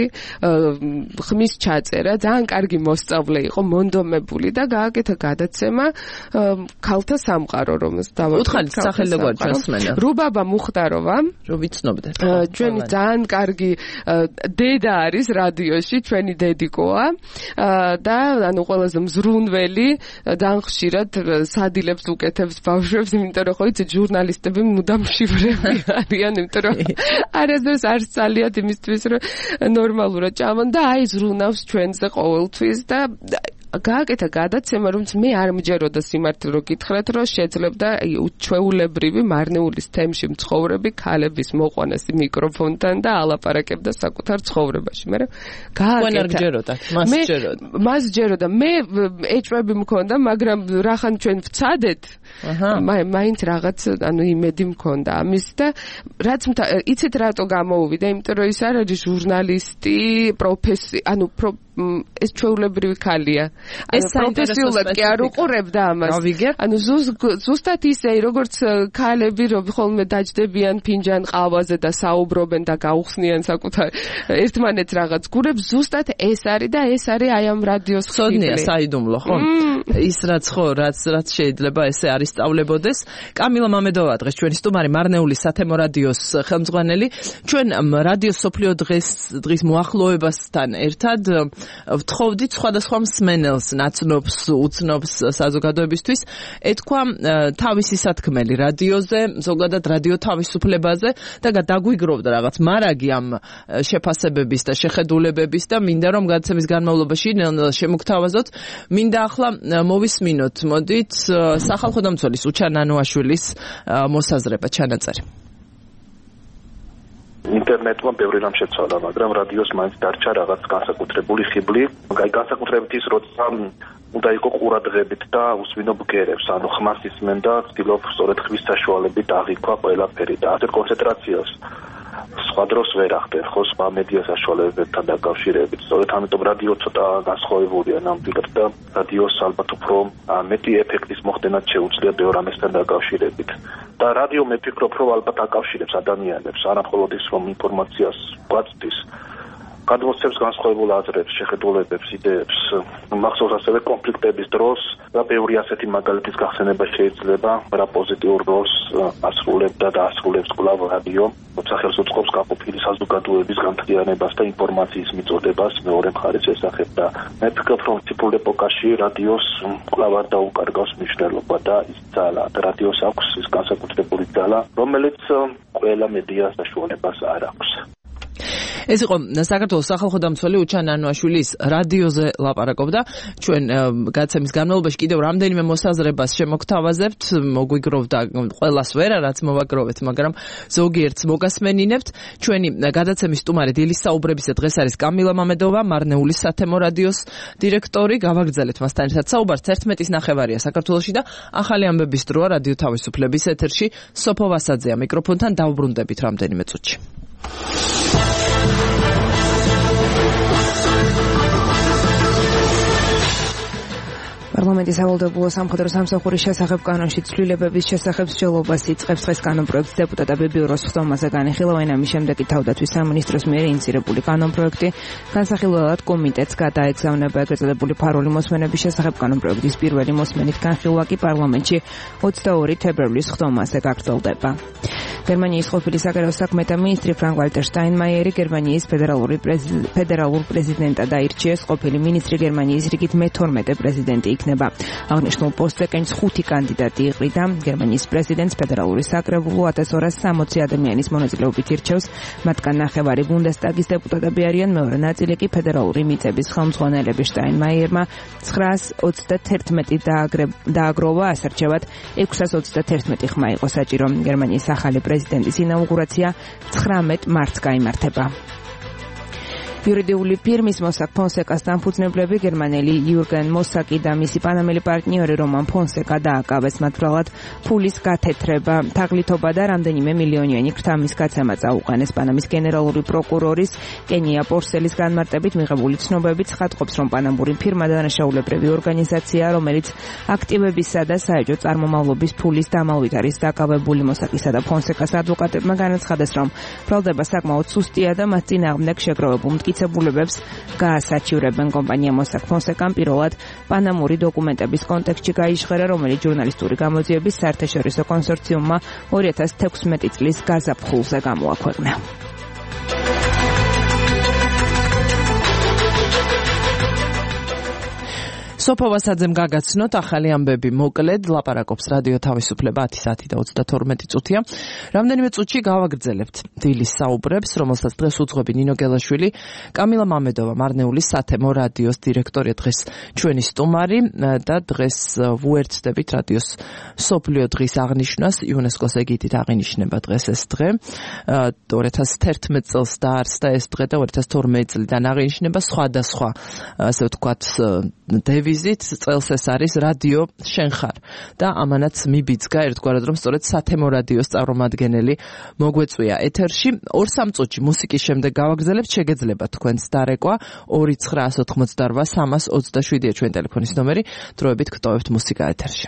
ხმის ჩაწერა ძალიან კარგი მოსწავლე იყო მონდომებული და გააკეთა გადაცემა ქალთა სამყარო რომელს დავაკეთე უთხარით სახელი როგორ ჩვენსმენა რუბაბა მუხტაროვა რომ ვიცნობდე ჩვენი ძალიან კარგი დედა არის რადიოში, ჩვენი დედიკოა და ანუ ყველაზე მზრუნველი, ძალიან ხშირად სადილებს უკეთებს ბავშვებს, იმიტომ რომ ხო იცი ჟურნალისტები მუდამ შივრები არიან, იმიტომ რომ არასდროს არ სწალიათ იმისთვის, რომ ნორმალურად ჭამონ და აი ზრუნავს ჩვენზე ყოველთვის და გააკეთა გადაცემა, რომელიც მე არ მჯეროდა სიმართლე რომ გითხრათ, რომ შეძლებდა უჩვეულებრივი მარნეულის თემში მცხოვრები ქალების მოყვანას მიკროფონთან და ალაპარაკებდა საკუთარ ცხოვრებაში. მე გააკეთა. არ გჯეროდა, მას ჯეროდა. მას ჯეროდა. მე ეჭვები მქონდა, მაგრამ რახან ჩვენ ვცადეთ. აჰა. მაინც რაღაც ანუ იმედი მქონდა ამის და რაც იცით რატო გამოუვიდა, იმიტომ რომ ის არ არის ჟურნალისტი, პროფესი, ანუ ეს ჩვეულებრივი ქალია. ეს პროფესიულად კი არ უყურებდა ამას. ანუ ზუსტად ისე, როგორც ქალები რომ ხოლმე დაჯდებიან ფინჯან ყავაზე და საუბრობენ და გაუხსნიან საკუთარ ერთმანეთს რაღაც გურებს, ზუსტად ეს არის და ეს არის აი ამ რადიოს ხილი. სოდნია საიდუმლო, ხო? ის რაც ხო, რაც რაც შეიძლება ესე არის სწავლებოდეს. კამილა მამედოვა დღეს ჩვენი სტუმარი მარნეულის სათემო რადიოს ხელმძღვანელი. ჩვენ რადიოს სოფლიო დღეს დღის მოახლოებასთან ერთად ვთხოვდით სხვადასხვა მსმენელს, ნაცნობს, უცნობს საზოგადოებისთვის ეთქვა თავისი სათქმელი რადიოზე, ზოგადად რადიო თავისუფლებაზე და დაგვიგროვდა რაღაც მარაგი ამ შეფასებების და შეხედულებების და მინდა რომ გადაცემის განმავლობაში შემოგთავაზოთ. მინდა ახლა მოვისმინოთ, მოდით, სახალხო დამცველის უჩან ანუაშვილის მოსაზრება ჩანაწერი. ინტერნეტმა ბევრი რამ შეცვალა, მაგრამ რადიოს მაინც დარჩა რაღაც განსაკუთრებული ხიბლი. აი განსაკუთრებით ის, როცა უნდა იყო ყურადღებით და უსვინო ბგერებს, ანუ ხმას ისმენ და ცდილობ სწორედ ხმის საშუალებით აღიქვა ყველაფერი და ასეთ კონცენტრაციას სხვა დროს ვერ ახდენ, ხო, სხვა მედია საშუალებებთან დაკავშირებით. სწორედ ამიტომ რადიო ცოტა განსხვავებულია ნამდვილად და რადიოს ალბათ უფრო მეტი ეფექტის მოხდენად შეუძლია ბევრ ამასთან დაკავშირებით. და რადიო მე ვფიქრობ, რომ ალბათ აკავშირებს ადამიანებს, არა მხოლოდ ის, რომ ინფორმაციას გვაწვდის, გადმოსცემს განსხვავებულ აზრებს, შეხედულებებს, იდეებს. მახსოვს ასევე კონფლიქტების დროს და ბევრი ასეთი მაგალითის გახსენება შეიძლება, რა პოზიტიურ როლს ასრულებდა და ასრულებს კვლავ რადიო, სახელს უწყობს გაყოფილი საზოგადოების განთლიანებას და ინფორმაციის მიწოდებას მეორე მხარის შესახებ და მე ვფიქრობ, რომ ციფრულ ეპოქაში რადიოს კვლავ არ დაუკარგავს მნიშვნელობა და ის ძალა, რადიოს აქვს ის განსაკუთრებული ძალა, რომელიც ყველა მედიას საშუალებას არ აქვს. ეს იყო საქართველოს სახალხო დამცველი უჩან ანუაშვილის რადიოზე ლაპარაკობდა. ჩვენ გაცემის განმავლობაში კიდევ რამდენიმე მოსაზრებას შემოგთავაზებთ, მოგვიგროვდა ყველას ვერა, რაც მოვაგროვეთ, მაგრამ ზოგიერთს მოგასმენინებთ. ჩვენი გადაცემის სტუმარი დილის საუბრებისა დღეს არის კამილა მამედოვა, მარნეულის სათემო რადიოს დირექტორი. გავაგრძელეთ მასთან ერთად საუბარს. ერთმეტის ნახევარია საქართველოში და ახალი ამბების დროა რადიო თავისუფლების ეთერში. სოფო ვასაძეა მიკროფონთან, დავბრუნდებით რამდენიმე წუთში. პარლამენტის სავალდებულო სამხედრო სამსახურის შესახებ კანონში ცვლილებების შესახებ მსჯელობას იწყებს დღეს კანონპროექტს დეპუტატები ბიუროს ხდომაზე განიხილავენ. ამის შემდეგ თავდაცვის სამინისტროს მიერ ინიციირებული კანონპროექტი განსახილველად კომიტეტს გადაეგზავნება. ეგრეთ წოდებული ფარული მოსმენების შესახებ კანონპროექტის პირველი მოსმენით განხილვა კი პარლამენტში ოცდაორი თებერვლის ხდომაზე გაგრძელდება. გერმანიის ყოფილი საგარეო საქმეთა მინისტრი ფრანკ-ვალტერ შტაინმაიერი გერმანიის ფედერალური ფედერალურ პრეზიდენტად აირჩიეს. ყოფილი მინისტრი გერმანიის რიგით მეთორმეტე პრეზიდენტი იქნება. აღნიშნულ პოსტზე კენჭს ხუთი კანდიდატი იყრიდა. გერმანიის პრეზიდენტს ფედერალური საკრებულო ათას ორას სამოცი ადამიანის მონაწილეობით ირჩევს. მათგან ნახევარი ბუნდესტაგის დეპუტატები არიან, მეორე ნაწილი კი ფედერალური მიწების ხელმძღვანელები. შტაინმაიერმა ცხრაას ოცდათერთმეტი დააგროვა, ასარჩევად ექვსას ოცდათერთმეტი ხმა იყო საჭირო. გერმანიის ახალი პრეზიდენტის ინაუგურაცია ცხრამეტ მარტს გაიმართება. იურიდიული ფირმის მოსაკ ფონსეკას დამფუძნებლები გერმანელი იურგენ მოსაკი და მისი პანამელი პარტნიორი რომან ფონსეკა დააკავეს. მათ ბრალად ფულის გათეთრება, თაღლითობა და რამდენიმე მილიონიანი ქრთამის გაცემა წაუყენეს. პანამის გენერალური პროკურორის კენია პორსელის განმარტებით მიღებული ცნობებით ხატყობს, რომ პანამური ფირმა დანაშაულებრივი ორგანიზაცია, რომელიც აქტივებისა და საეჭვო წარმომავლობის ფულის დამალვით არის დაკავებული. მოსაკისა და ფონსეკას ადვოკატებმა განაცხადეს, რომ ბრალდება საკმაოდ სუსტია და მათ წინააღმდეგ შეგროვებულ მტკიცებულებებს გაასაჩივრებენ. კომპანია მოსაკ ფონსეკამ პირველად პანამური დოკუმენტების კონტექსტში გაიჟღერა, რომელიც ჟურნალისტური გამოძიების საერთაშორისო კონსორციუმმა ორი ათას თექვსმეტი წლის გაზაფხულზე გამოაქვეყნა. სოფო ვასაძემ გაგაცნოთ ახალი ამბები. მოკლედ ლაპარაკობს რადიო თავისუფლება ათი საათი და ოცდათორმეტი წუთია. რამდენიმე წუთში გავაგრძელებთ დილის საუბრებს, რომელსაც დღეს უძღვები ნინო გელაშვილი. კამილა მამედოვა, მარნეულის სათემო რადიოს დირექტორი, დღეს ჩვენი სტუმარი და დღეს ვუერთდებით რადიოს მსოფლიო დღის აღნიშვნას. იუნესკოს ეგიდით აღინიშნება დღეს ეს დღე. ორი ათას თერთმეტ წელს დაარსდა ეს დღე და ორი ათას თორმეტი წლიდან აღინიშნება. სხვადასხვა ასე ვთქვათ დევიზით წელს ეს არის რადიო შენ ხარ და ამანაც მიბიძგა ერთგვარად, რომ სწორედ სათემო რადიოს წარმომადგენელი მოგვეწვია ეთერში. ორ სამ წუთში მუსიკის შემდეგ გავაგრძელებთ, შეგეძლება თქვენს დარეკვა. ორი ცხრაას ოთხმოცდარვა სამას ოცდაშვიდია ჩვენ ტელეფონის ნომერი. დროებით გტოვებთ მუსიკა ეთერში.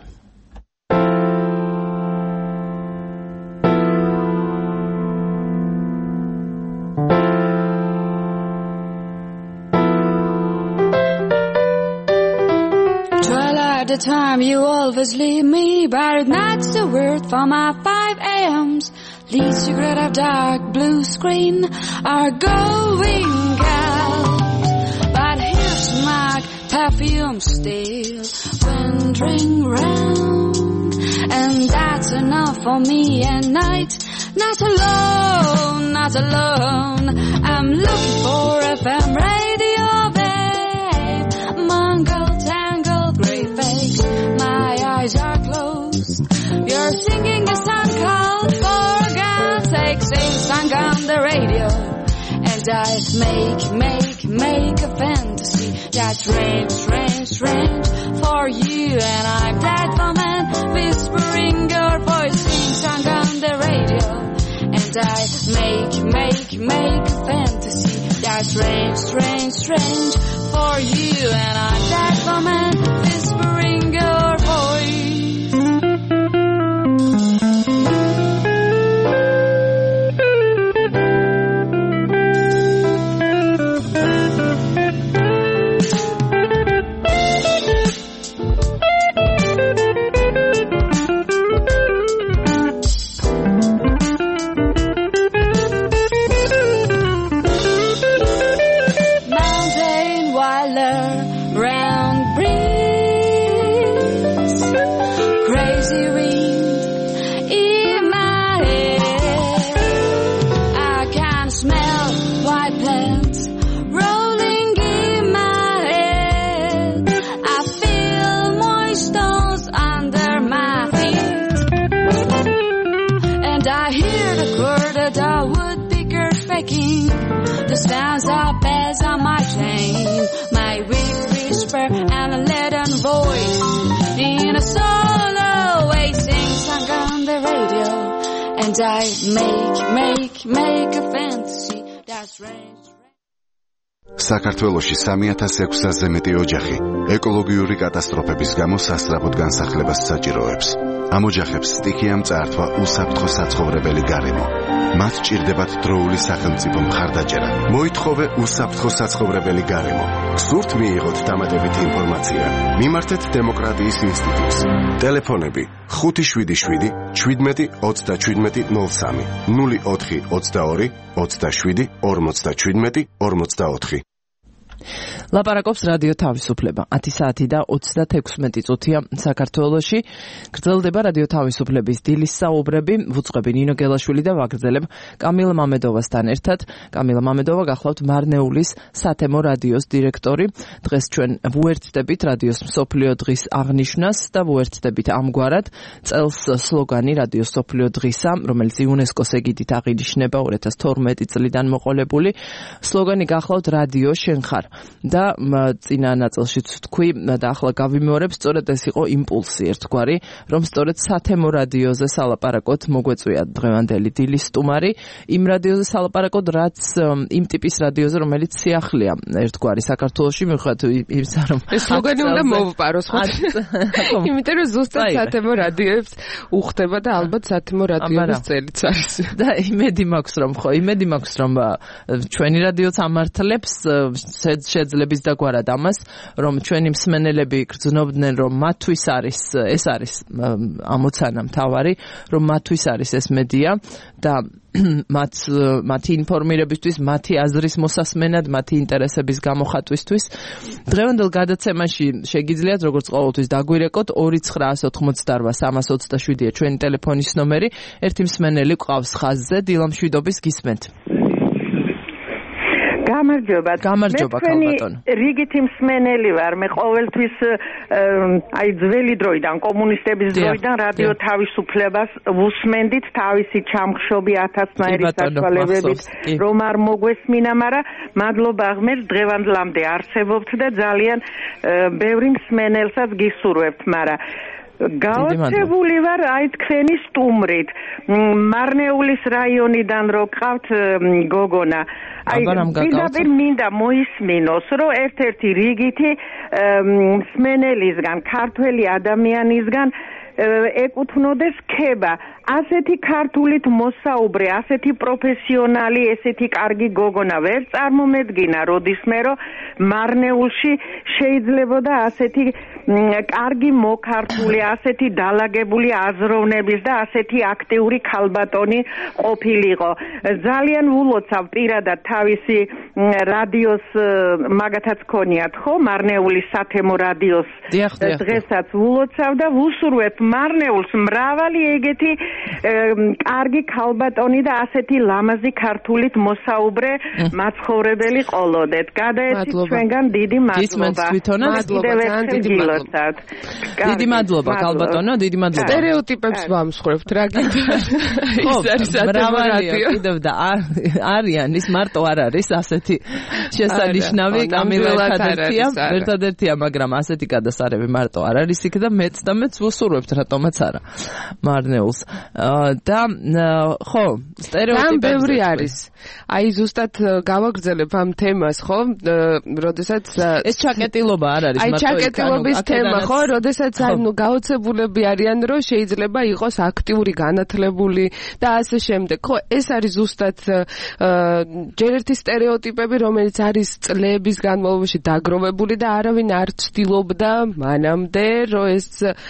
The time you always leave me, but that's the word for my five a.m.s. Least secret of dark blue screen are going out, but here's my perfume still wandering round, and that's enough for me at night. Not alone, not alone. I'm looking for F M radio, babe. Mongol tangle, grey face. My eyes are closed. You're singing a song called For God's Sake. Sing song on the radio, and I make, make, make a fantasy that's strange, strange, strange for you. And I'm that woman whispering your voice. Sing song on the radio, and I make, make, make a fantasy that's strange, strange, strange for you. And I'm that woman whispering your voice. There's a bells on my chain, my weak whisper and a leaden voice. In a solo way sings song on the radio, and I make, make, make a fantasy that's range. საქართველოში სამი ათას ექვსასზე მეტი ოჯახი ეკოლოგიური კატასტროფების გამო სასწრაფოდ განსახლებას საჭიროებს. ამ ოჯახებს სტიქიამ წაართვა უსაფრთხო საცხოვრებელი გარემო. მათ ჭირდებათ დროული სახელმწიფო მხარდაჭერა. მოითხოვე უსაფრთხო საცხოვრებელი გარემო. გსურთ მიიღოთ დამატებითი ინფორმაცია? მიმართეთ დემოკრატიის ინსტიტუტს. ტელეფონები ხუთი შვიდი შვიდი შვიდმეტი ოცდაშვიდმეტი ნოლ სამი ნული ოთხი ოცდაორი ოცდაშვიდი ორმოცდაშვიდმეტი ორმოცდაოთხი. ლაპარაკობს რადიო თავისუფლება. ათი საათი და ოცდათექვსმეტი წუთია საქართველოში. გრძელდება რადიო თავისუფლების დილის საუბრები. ვუწყები ნინო გელაშვილი და ვაგრძელებ კამილა მამედოვასთან ერთად. კამილა მამედოვა გახლავთ მარნეულის სათემო რადიოს დირექტორი. დღეს ჩვენ ვუერთდებით რადიოს მსოფლიო დღის აღნიშვნას და ვუერთდებით ამგვარად წელს სლოგანი რადიოს მსოფლიო დღისა, რომელიც იუნესკოს ეგიდით აღინიშნება ორი ათას თორმეტი წლიდან მოყოლებული. სლოგანი გახლავთ რადიო შენ ხარ. და წინა ნაწილშიც თქვი და ახლა გავიმეორებ, სწორედ ეს იყო იმპულსი ერთგვარი, რომ სწორედ სათემო რადიოზე სალაპარაკოთ მოგვეწვია დღევანდელი დილის სტუმარი, იმ რადიოზე სალაპარაკოთ, რაც იმ ტიპის რადიოზე, რომელიც სიახლეა ერთგვარი საქართველოში, მიუხედავად იმისა, რომ ეს სლოგანი უნდა მოვპაროს, ხო? იმიტომ რომ ზუსტად სათემო რადიოებს უხდება და ალბათ სათემო რადიოების წელიც არის. და იმედი მაქვს, რომ ხო, იმედი მაქვს, რომ ჩვენი რადიოც ამართლებს შეძლებს დაგვარად ამას, რომ ჩვენი მსმენელები გრძნობდნენ, რომ მათთვის არის ეს არის ამოცანა მთავარი, რომ მათთვის არის ეს მედია და მათ მათი ინფორმირებისთვის, მათი აზრის მოსასმენად, მათი ინტერესების გამოხატვისთვის. დღევანდელ გადაცემაში შეგიძლიათ როგორც ყოველთვის დაგვირეკოთ ორი ცხრაას ოთხმოცდაორვა სამას ოცდაშვიდია ჩვენი ტელეფონის ნომერი. ერთი მსმენელი ყავს ხაზზე, დილამშვიდობის გისმენთ. გამარჯობა. გამარჯობა ქალბატონო. რიგითი მსმენელი ვარ. მე ყოველთვის აი ძველი დროიდან, კომუნისტების დროიდან რადიო თავისუფლებას ვუსმენდით თავისი ჩამხშობი ათასნაირი საშუალებებით, რომ არ მოგვესმინა, მაგრამ მადლობა ღმერთს დღევანდლამდე არსებობთ და ძალიან ბევრი მსმენელსაც გისურვებთ, მაგრამ გაოცებული ვარ აი თქვენი სტუმრით. მარნეულის რაიონიდან რო ყავთ გოგონა. აი პირდაპირ მინდა მოისმინოს, რომ ერთ-ერთი რიგითი მსმენელისგან, ქართველი ადამიანისგან ეკუთვნოდეს ქება. ასეთი ქართულით მოსაუბრე, ასეთი პროფესიონალი, ესეთი კარგი გოგონა ვერ წარმომედგინა როდისმე, რომ მარნეულში შეიძლებოდა ასეთი კარგი მოქართული, ასეთი დალაგებული აზროვნების და ასეთი აქტიური ქალბატონი ყოფილიყო. ძალიან ვულოცავ პირადად თავისი რადიოს, მაგათაც ქონიათ ხო, მარნეულის სათემო რადიოს დღესაც ვულოცავ და ვუსურვებ მარნეულს მრავალი ეგეთი კარგი ქალბატონი და ასეთი ლამაზი ქართულით მოსაუბრე მაცხოვრებელი ყოლოდეთ. გადაეცით ჩვენგან დიდი მადლობა. დიდი მადლობა ქალბატონო, დიდი მადლობა. სტერეოტიპებს ვამსხვრევთ რა გინდა. ის არის სათემო რადიო. კიდევ და არიან, ის მარტო არ არის ასეთი შესანიშნავი კამილათან ერთია, ერთადერთია, მაგრამ ასეთი გადასარევი მარტო არ არის იქ და მეც და მეც ვუსურვებთ რატომაც არა. მარნეულს და ხო, სტერეოტიპები ბევრი არის. აი ზუსტად გავაგრძელებ ამ თემას, ხო? როდესაც ეს ჩაკეტილობა არ არის, მარტო აი ჩაკეტილობის თემა, ხო? როდესაც ანუ გაოცებულები არიან, რომ შეიძლება იყოს აქტიური, განათლებული და ასე შემდეგ. ხო, ეს არის ზუსტად ჯერ ერთი სტერეოტიპები, რომელიც არის წლების განმავლობაში დაგროვებული და არავინ არ ცდილობდა მანამდე, რომ ეს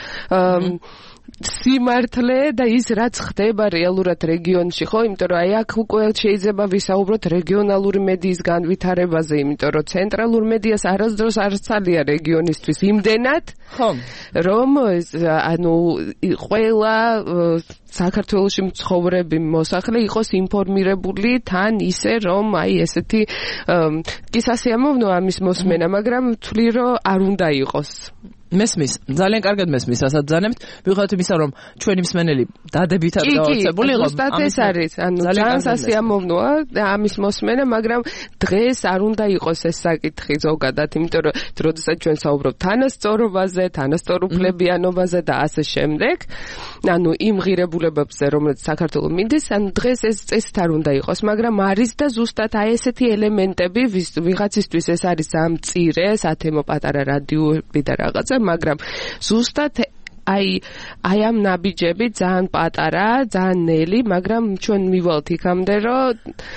სიმართლე და ის რაც ხდება რეალურად რეგიონში, ხო? იმიტომ რომ აი აქ უკვე შეიძლება ვისაუბროთ რეგიონალური მედიის განვითარებაზე, იმიტომ რომ ცენტრალურ მედიას არასდროს არ ცალია რეგიონისთვის იმდენად, ხო, რომ ანუ ყველა საქართველოში მცხოვრები მოსახლე იყოს ინფორმირებული თან ისე, რომ აი ესეთი კი სასიამოვნო ამის მოსმენა, მაგრამ ვთვლი რომ არ უნდა იყოს. მესმის, ძალიან კარგად მესმის, რასაც ბრძანებთ. მიუხედავად იმისა, რომ ჩვენი მსმენელი დადებითად გავაცებული იყო. ზუსტად ეს არის. ანუ ძალიან სასიამოვნოა ამის მოსმენა, მაგრამ დღეს არ უნდა იყოს ეს საკითხი ზოგადად, იმიტომ რომ როდესაც ჩვენ საუბრობთ თანასწორობაზე, თანასწორუფლებიანობაზე და ასე შემდეგ, ანუ იმ ღირებულებებზე, რომელიც საქართველოს მინდეს, ანუ დღეს ეს წესით არ უნდა იყოს, მაგრამ არის და ზუსტად აი ესეთი ელემენტები ვიღაცისთვის ეს არის ამ მწირე, სათემო პატარა რადიოები და რაღაცა, მაგრამ ზუსტად აი აი ამ ნაბიჯები ძალიან პატარა, ძალიან ნელი, მაგრამ ჩვენ მივალთ იქამდე, რომ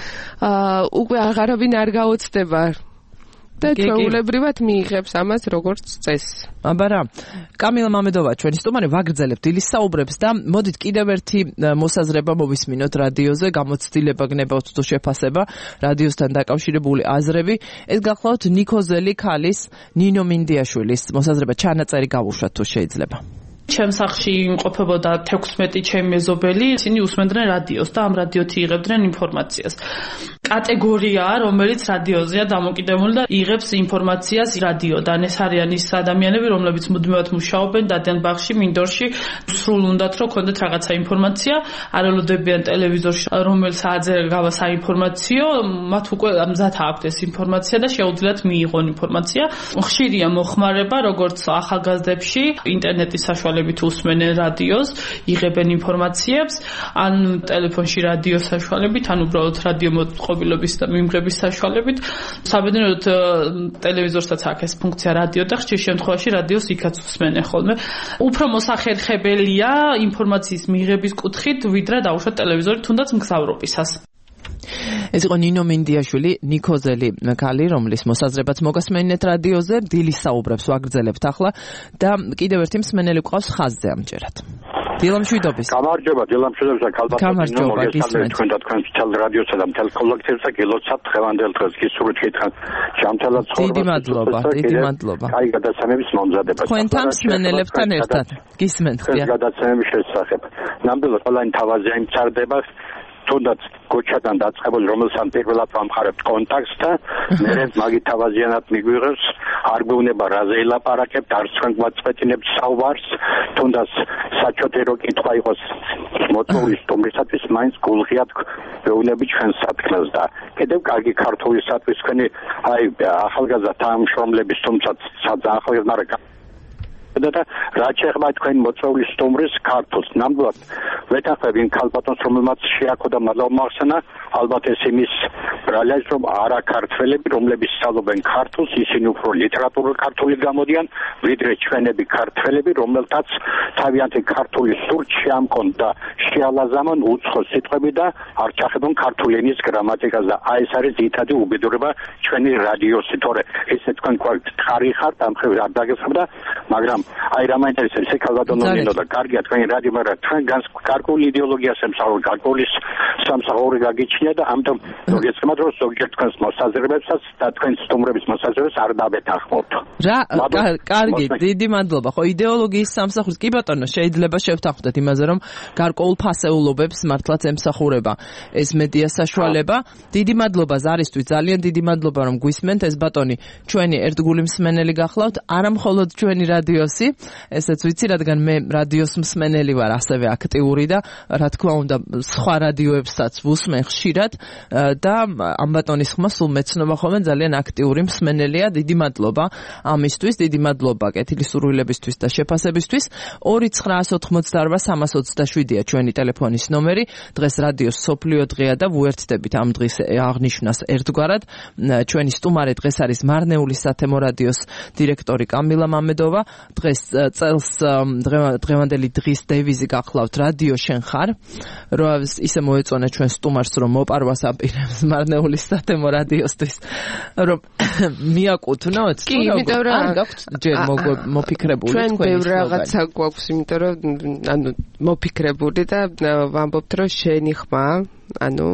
აა უკვე აღარავინ არ გაოცდება და ჩვეულებრივად მიიღებს ამას როგორც წესს. აბა რა, კამილა მამედოვა ჩვენი სტუმარი, ვაგრძელებთ დილის საუბრებს და მოდით კიდევ ერთი მოსაზრება მოვისმინოთ რადიოზე, გამოცდილება გნებავთ თუ შეფასება, რადიოსთან დაკავშირებული აზრები. ეს გახლავთ ნიკოზელი ქალის, ნინო მინდიაშვილის მოსაზრება, ჩანაწერი გავუშვათ თუ შეიძლება. ჩემ სახლში იმყოფებოდა თექვსმეტი ჩემი მეზობელი, ისინი უსმენდნენ რადიოს და ამ რადიოთი იღებდნენ ინფორმაციას. კატეგორია, რომელიც რადიოზეა დამოკიდებული და იღებს ინფორმაციას რადიოდან. ეს არიან ის ადამიანები, რომლებიც მუდმივად მუშაობენ დადიან ბაღში, მინდორში, სრულ უნდათ რომ ქონდეთ რაღაცა ინფორმაცია, არ ელოდებიან ტელევიზორში, რომელ საათზე გავა საინფორმაციო, მათ უკვე მზად აქვთ ეს ინფორმაცია და შეუძლიათ მიიღონ ინფორმაცია. ხშირია მოხმარება, როგორც ახალგაზრდებში, ინტერნეტის საშუალებით უსმენენ რადიოს, იღებენ ინფორმაციებს, ან ტელეფონში რადიოს საშუალებით, ან უბრალოდ რადიო მოწყობილობის და მიმღების საშუალებით. საბედნიეროდ ტელევიზორსაც აქვს ეს ფუნქცია რადიო და ხშირ შემთხვევაში რადიოს იქაც უსმენენ ხოლმე. უფრო მოსახერხებელია ინფორმაციის მიღების კუთხით, ვიდრე დაუშვათ ტელევიზორი თუნდაც მგზავრობისას. ეს იყო ნინო მინდიაშვილი, ნიკოზელი ქალი, რომლის მოსაზრებაც მოგასმენინეთ რადიოზე, დილის საუბრებს ვაგრძელებთ ახლა და კიდევ ერთი მსმენელი გვყავს ხაზზე ამჯერად. დილამშვიდობის. გამარჯობა, დილამშვიდობის და ქალბატონო, მოგესალმებით თქვენ და თქვენ მთელ რადიოსა და მთელ კოლექტივს და გილოცავთ დღევანდელ დღეს გისურვით გითხრათ ჯანმრთელად ცხოვრებას. დიდი მადლობა, დიდი მადლობა. კაი გადაცემების მომზადებას. თქვენთან მსმენელებთან ერთად გისმენთ. დღეს გადაცემების შესახებ. ნამდვილად ყველანი თავაზე იმწარდება. თუნდაც გოჩადან დაწყებული, რომელსაც პირველად ვამხარებთ კონტაქტს და მე მაგით თავაზიანად მიგვიღებს, არ გვეუბნება რაზე ელაპარაკებთ, არც თქვენ გვაწყვეტინებთ საუბარს, თუნდაც საჩოთერო კითხვა იყოს მოწვევის სტუმრისათვის, მაინც გულღიად გვეუბნები ჩვენ სათქმელს და კიდევ კარგი ქართულისათვის თქვენი აი ახალგაზრდა თანამშრომლების თუმცაც ახალგაზრდა მაგრამ და რაც შეეხება თქვენ მოწვევის სტუმრის ქართულს. ნამდვილად ვეთანხმებ იმ ქალბატონს, რომელმაც შეაქო და მადლობა მოახსენა, ალბათ ეს იმის ბრალია, რომ არა ქართველები, რომლებიც სწავლობენ ქართულს, ისინი უფრო ლიტერატურულ ქართულით გამოდიან, ვიდრე ჩვენები ქართველები, რომელთაც თავიანთი ქართული სურთ შეამკონ და შეალაზამონ უცხო სიტყვები და არ ჩახებონ ქართული ენის გრამატიკას და აი ეს არის ძირითადი უბედურება ჩვენი რადიოსი, თორე ესე თქვენ ხარი ხართ ამ ხრივ არ დაგესხმდა, მაგრამ აი რა მაინტერესებს ეს ქალბატონო ნინო და კარგია თქვენი რადიო, მაგრამ თქვენ გარკვეული იდეოლოგიას ემსახურებთ, გარკვეული სამსახური გაგიჩნია და ამიტომ მოგესალმებით რომ ზოგიერთ თქვენს მოსაზრებებსაც და თქვენს სტუმრების მოსაზრებებს არ დავეთანხმობთ. რა კარგი, დიდი მადლობა. ხო იდეოლოგიის სამსახურს კი ბატონო შეიძლება შევთანხმდეთ იმაზე რომ გარკვეულ ფასეულობებს მართლაც ემსახურება ეს მედია საშუალება. დიდი მადლობა ზარისთვის, ძალიან დიდი მადლობა რომ გვისმენთ. ეს ბატონი ჩვენი ერთგული მსმენელი გახლავთ, არა მხოლოდ ჩვენი რადიოსი, ესეც ვიცი, რადგან მე რადიოს მსმენელი ვარ, ასევე აქტიური და რა თქმა უნდა სხვა რადიოებსაც ვუსმენ ხშირად და ამ ბატონის ხმა სულ მეცნობა ხოლმე ძალიან აქტიური მსმენელია. დიდი მადლობა ამისთვის, დიდი მადლობა კეთილის სურვილებისთვის და შეფასებისთვის. ორი ცხრაას ოთხმოცდაარბა სამას ოცდაშვიდია ჩვენი ტელეფონის ნომერი. დღეს რადიოს სოფლიო დღეა და ვუერთდებით ამ დღის აღნიშვნას ერთგვარად. ჩვენი სტუმარი დღეს არის მარნეულის სათემო რადიოს დირექტორი კამილა მამედოვა. დღეს წელს დღევანდელი დღის დევიზი გახლავთ რადიო შენ ხარ. რა ისე მოეწონა ჩვენ სტუმარს რომ მოპარვას აპირებს მარნეულის სათემო რადიოსთვის რომ მიაკუთვნოთ. კი, იმიტომ რომ არ გაქვთ ჯერ მოფიქრებული თქვენი ჩვენ ბევრ რაღაცა გვაქვს, იმიტომ რომ ანუ მოფიქრებული და ვამბობთ რომ შენი ხმა, ანუ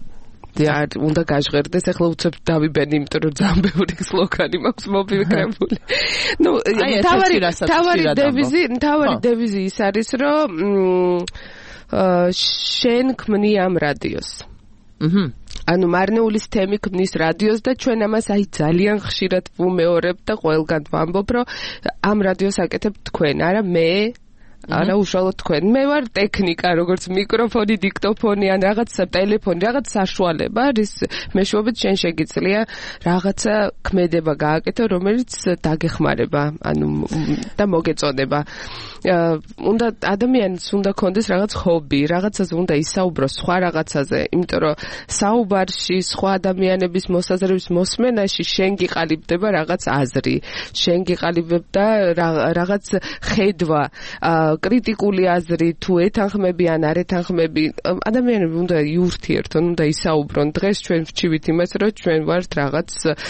არ უნდა გაჟღერდეს, ახლა უცებ დავიბენი, იმიტომ რომ ძალიან ბევრი სლოგანი მაქვს მოფიქრებული. ნუ თავარი თავარი დევიზი, თავარი დევიზი ის არის, რომ შენ ქმნი ამ რადიოს. აჰა. ანუ მარნეულის თემი ქმნის რადიოს და ჩვენ ამას აი ძალიან ხშირად ვუმეორებ და ყველგან ვამბობ, რომ ამ რადიოს აკეთებ თქვენ, არა მე არა უშუალოდ თქვენ. მე ვარ ტექნიკა, როგორც მიკროფონი, დიქტოფონი ან რაღაცა ტელეფონი, რაღაც საშუალება, რის მეშვეობით შენ შეგიძლია რაღაცა ქმედება გააკეთო, რომელიც დაგეხმარება, ანუ და მოგეწოდება. უნდა ადამიანს უნდა კონდეს რაღაც ჰობი, რაღაცაზე უნდა ისაუბროს სხვა რაღაცაზე, იმიტომ რომ საუბარში სხვა ადამიანების მოსაზრების მოსმენაში შენ გიყალიბდება რაღაც აზრი, შენ გიყალიბდება რაღაც ხედვა, კრიტიკული აზრი, თუ ეთანხმები ან არ ეთანხმები, ადამიანები უნდა იურთიერთონ, უნდა ისაუბრონ. დღეს ჩვენ ვჩივით იმას, რომ ჩვენ ვართ რაღაც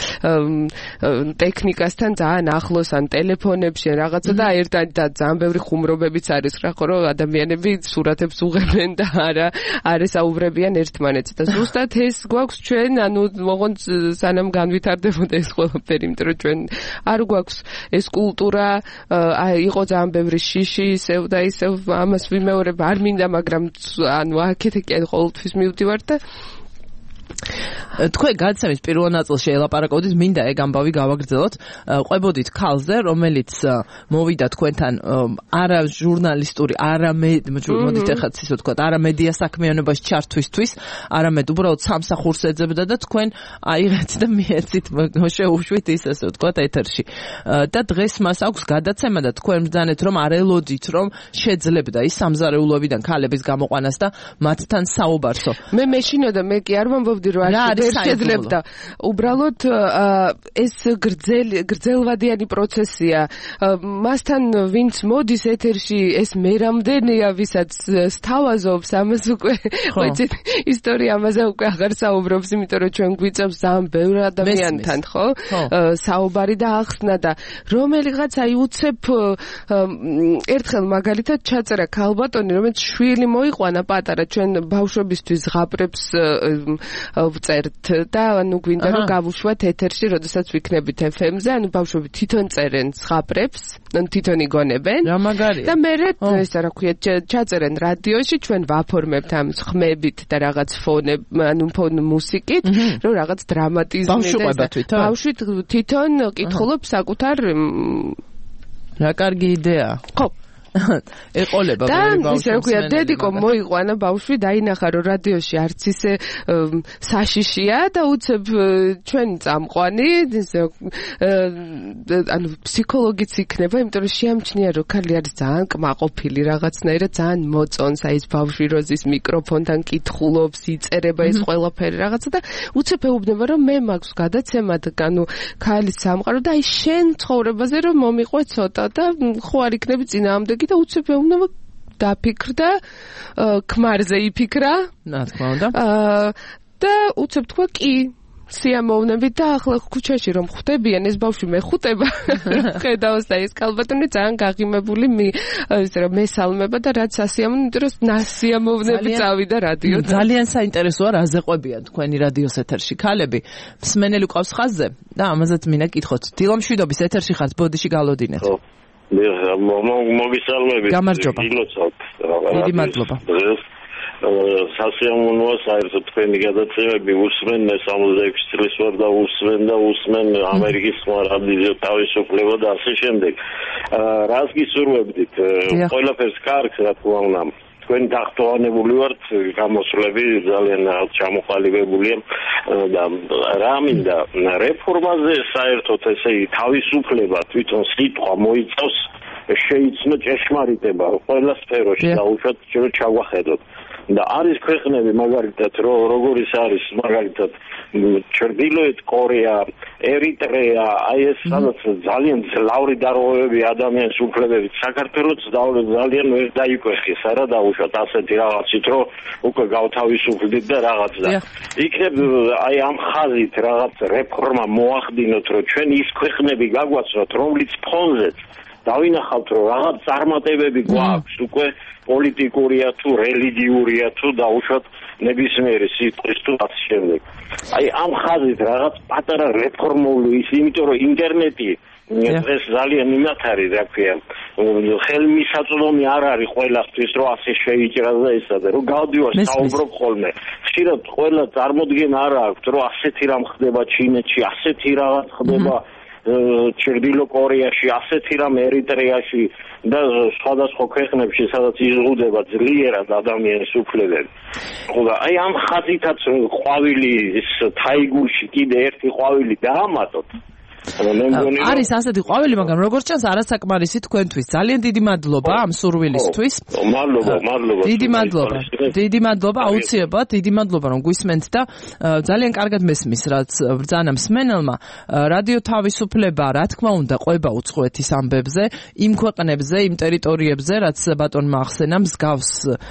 ტექნიკასთან ძალიან ახლოს ან ტელეფონებში რაღაცა და ერთად და ძალიან ბევრი ხუმრობებიც არის რა, ხო, რომ ადამიანები სურათებს უღებენ და არა არ ესაუბრებიან ერთმანეთს. და ზუსტად ეს გვაქვს ჩვენ, ანუ მოღონდ სანამ განვითარდებოდა ეს ყველაფერი, იმიტომ რომ ჩვენ არ გვაქვს ეს კულტურა, იყო ძალიან ბევრი შიში, ისევ და ისევ ამას ვიმეორებ, არ მინდა, მაგრამ ანუ აქეთ ყოველთვის მივდივარ და თქვენ გადაცემის პირველ ნაწილში ელაპარაკობდით, მინდა ეგ ამბავი გავაგრძელოთ, ყვებოდით ქალზე, რომელიც მოვიდა თქვენთან არა ჟურნალისტური, არა მოდით ეხაც ისე ვთქვათ, არა მედია საქმიანობაში ჩართვისთვის, არამედ უბრალოდ სამსახურს ეძებდა და თქვენ აიღეთ და მიეცით შეუშვით ის ასე ვთქვათ ეთერში. და დღეს მას აქვს გადაცემა და თქვენ ბრძანეთ, რომ არ ელოდით, რომ შეძლებდა ის სამზარეულოებიდან ქალების გამოყვანას და მათთან საუბარსო. მე მეშინოდა, მე კი არ ვამბობდი რომ არ შეძლებდა. უბრალოდ ეს გრძელი გრძელვადიანი პროცესია. მასთან ვინც მოდის ეთერში, ეს მე რამდენია, ვისაც სთავაზობს, ამას უკვე ვიცით, ისტორია ამაზე უკვე აღარ საუბრობს, იმიტომ რომ ჩვენ გვიწევს ძალიან ბევრ ადამიანთან, ხო? საუბარი და ახსნა და რომელიღაც აი უცებ ერთხელ მაგალითად ჩაწერა ქალბატონი, რომელიც შვილი მოიყვანა პატარა, ჩვენ ბავშვებისთვის ზღაპრებს ვწერთ და ანუ გვინდა რომ გავუშვათ ეთერში, როდესაც ვიქნებით ეფ ემ-ზე, ანუ ბავშვები თვითონ წერენ ზღაპრებს, ანუ თვითონ იგონებენ. რა მაგარია. და მერე ესა რა ქვია, ჩაწერენ რადიოში, ჩვენ ვაფორმებთ ამ ხმებით და რაღაც ფონებ, ანუ ფონ მუსიკით, რომ რაღაც დრამატიზმი და ბავშვი თვითონ კითხულობს საკუთარ რა კარგი იდეა. ხო. ეყოლება და ისე რა ქვია, დედიკო მოიყვანა ბავშვი, დაინახა რომ რადიოში არც ისე საშიშია და უცებ ჩვენ წამყვანი, ანუ ფსიქოლოგიც იქნება, იმიტომ რომ შეამჩნია რომ ქალი არის ძალიან კმაყოფილი რაღაცნაირად, ძალიან მოწონს, აი ეს ბავშვი როზის მიკროფონთან კითხულობს, იწერება ეს ყველაფერი რაღაცა და უცებ ეუბნება რომ მე მაქვს გადაცემა და ანუ ქალის სამყარო და აი შენ ცხოვრებაზე რომ მომიყვე ცოტა და ხო არ იქნები წინააღმდეგი და უცებ ეუბნება დაფიქრდა, ქმარზე იფიქრა. რა თქმა უნდა. და უცებ თქვა კი, სიამოვნებით და ახლა ქუჩაში რომ ხვდებიან ეს ბავშვი მეხუტება, ხედავს და ეს ქალბატონი ძალიან გაღიმებული ისე რომ მესალმება და რაც ასიამოვნებდა, იმიტომ რომ ნასიამოვნები წავიდა რადიოდან. ძალიან საინტერესოა რა ზეყვებიან თქვენი რადიოს ეთერში ქალები. მსმენელი ყავს ხაზზე და ამაზეც მინდა კითხოთ. დილომშვიდობის ეთერში ხართ, ბოდიში გალოდინეთ. მოგისალმებით. გამარჯობა. დიდი მადლობა. სასიამოვნოა საერთოდ თქვენი გადაცემები უსმენ, მე სამოცდაექვსი წლის ვარ და უსმენ და უსმენ ამერიკის რადიო თავისუფლება და ასე შემდეგ. რას გისურვებდით? ყველაფერს კარგს, რა თქმა უნდა. თქვენ დახტოვანებული ვართ, გამოსვლები ძალიან ჩამოყალიბებულია და რა მინდა რეფორმაზე საერთოდ ესე იგი თავისუფლება თვითონ სიტყვა მოიცავს შეიცნო ჭეშმარიტება ყველა სფეროში და უშუალოდ ჩვენ ჩავახედოთ. და არის ქვეყნები მაგალითად როგორიც არის მაგალითად ჩრდილოეთ კორეა, ერიტრეა, აი ეს სადაც ძალიან ძლავრი დარღვევები ადამიანის უფლებებით, საქართველოს ძალიან ვერ დაიკვეხეს არა დაუშვათ ასეთი რაღაცით, რომ უკვე გავთავისუფლდით და რაღაც და იქნებ აი ამ ხაზით რაღაც რეფორმა მოახდინოთ, რომ ჩვენ ის ქვეყნები გაგვაცნოთ, რომლის ფონზეც დავინახავთ, რომ რაღაც წარმატებები გვაქვს უკვე პოლიტიკურია თუ რელიგიურია თუ დაუშვათ ნებისმიერი სიტყვის თუ ამ შემდეგ. აი ამ ხაზით რაღაც პატარა რეფორმული ის, იმიტომ რომ ინტერნეტი დღეს ძალიან იმათ არის, რა ქვია, ხელმისაწვდომი არ არის ყველასთვის რომ ასე შეიჭრას და ესა და რომ გავდივარ საუბრობ ხოლმე ხშირად ყველა წარმოდგენა არ აქვს რომ ასეთი რამ ხდება ჩინეთში ასეთი რაღაც ხდება ჩრდილო კორეაში ასეთი რამ ერიტრეაში და სხვადასხვა ქვეყნებში სადაც იზღუდებაძლიერად ადამიანის უფლებები ხო და აი ამ ხაზითაც ყვავილი თაიგურში კიდე ერთი ყვავილი დაამატოთ არის ასეთი ყვავილი, მაგრამ როგორც ჩანს არასაკმარისი თქვენთვის. ძალიან დიდი მადლობა ამ სურვილისთვის. მადლობა, მადლობა. დიდი მადლობა. დიდი მადლობა, აუცილებლად, დიდი მადლობა რომ გვისმენთ და ძალიან კარგად მესმის, რაც ბრძანა მსმენელმა. რადიო თავისუფლება, რა თქმა უნდა, ყვება უცხოეთის ამბებზე, იმ ქვეყნებზე, იმ ტერიტორიებზე, რაც ბატონმა ახსენა, მსგავს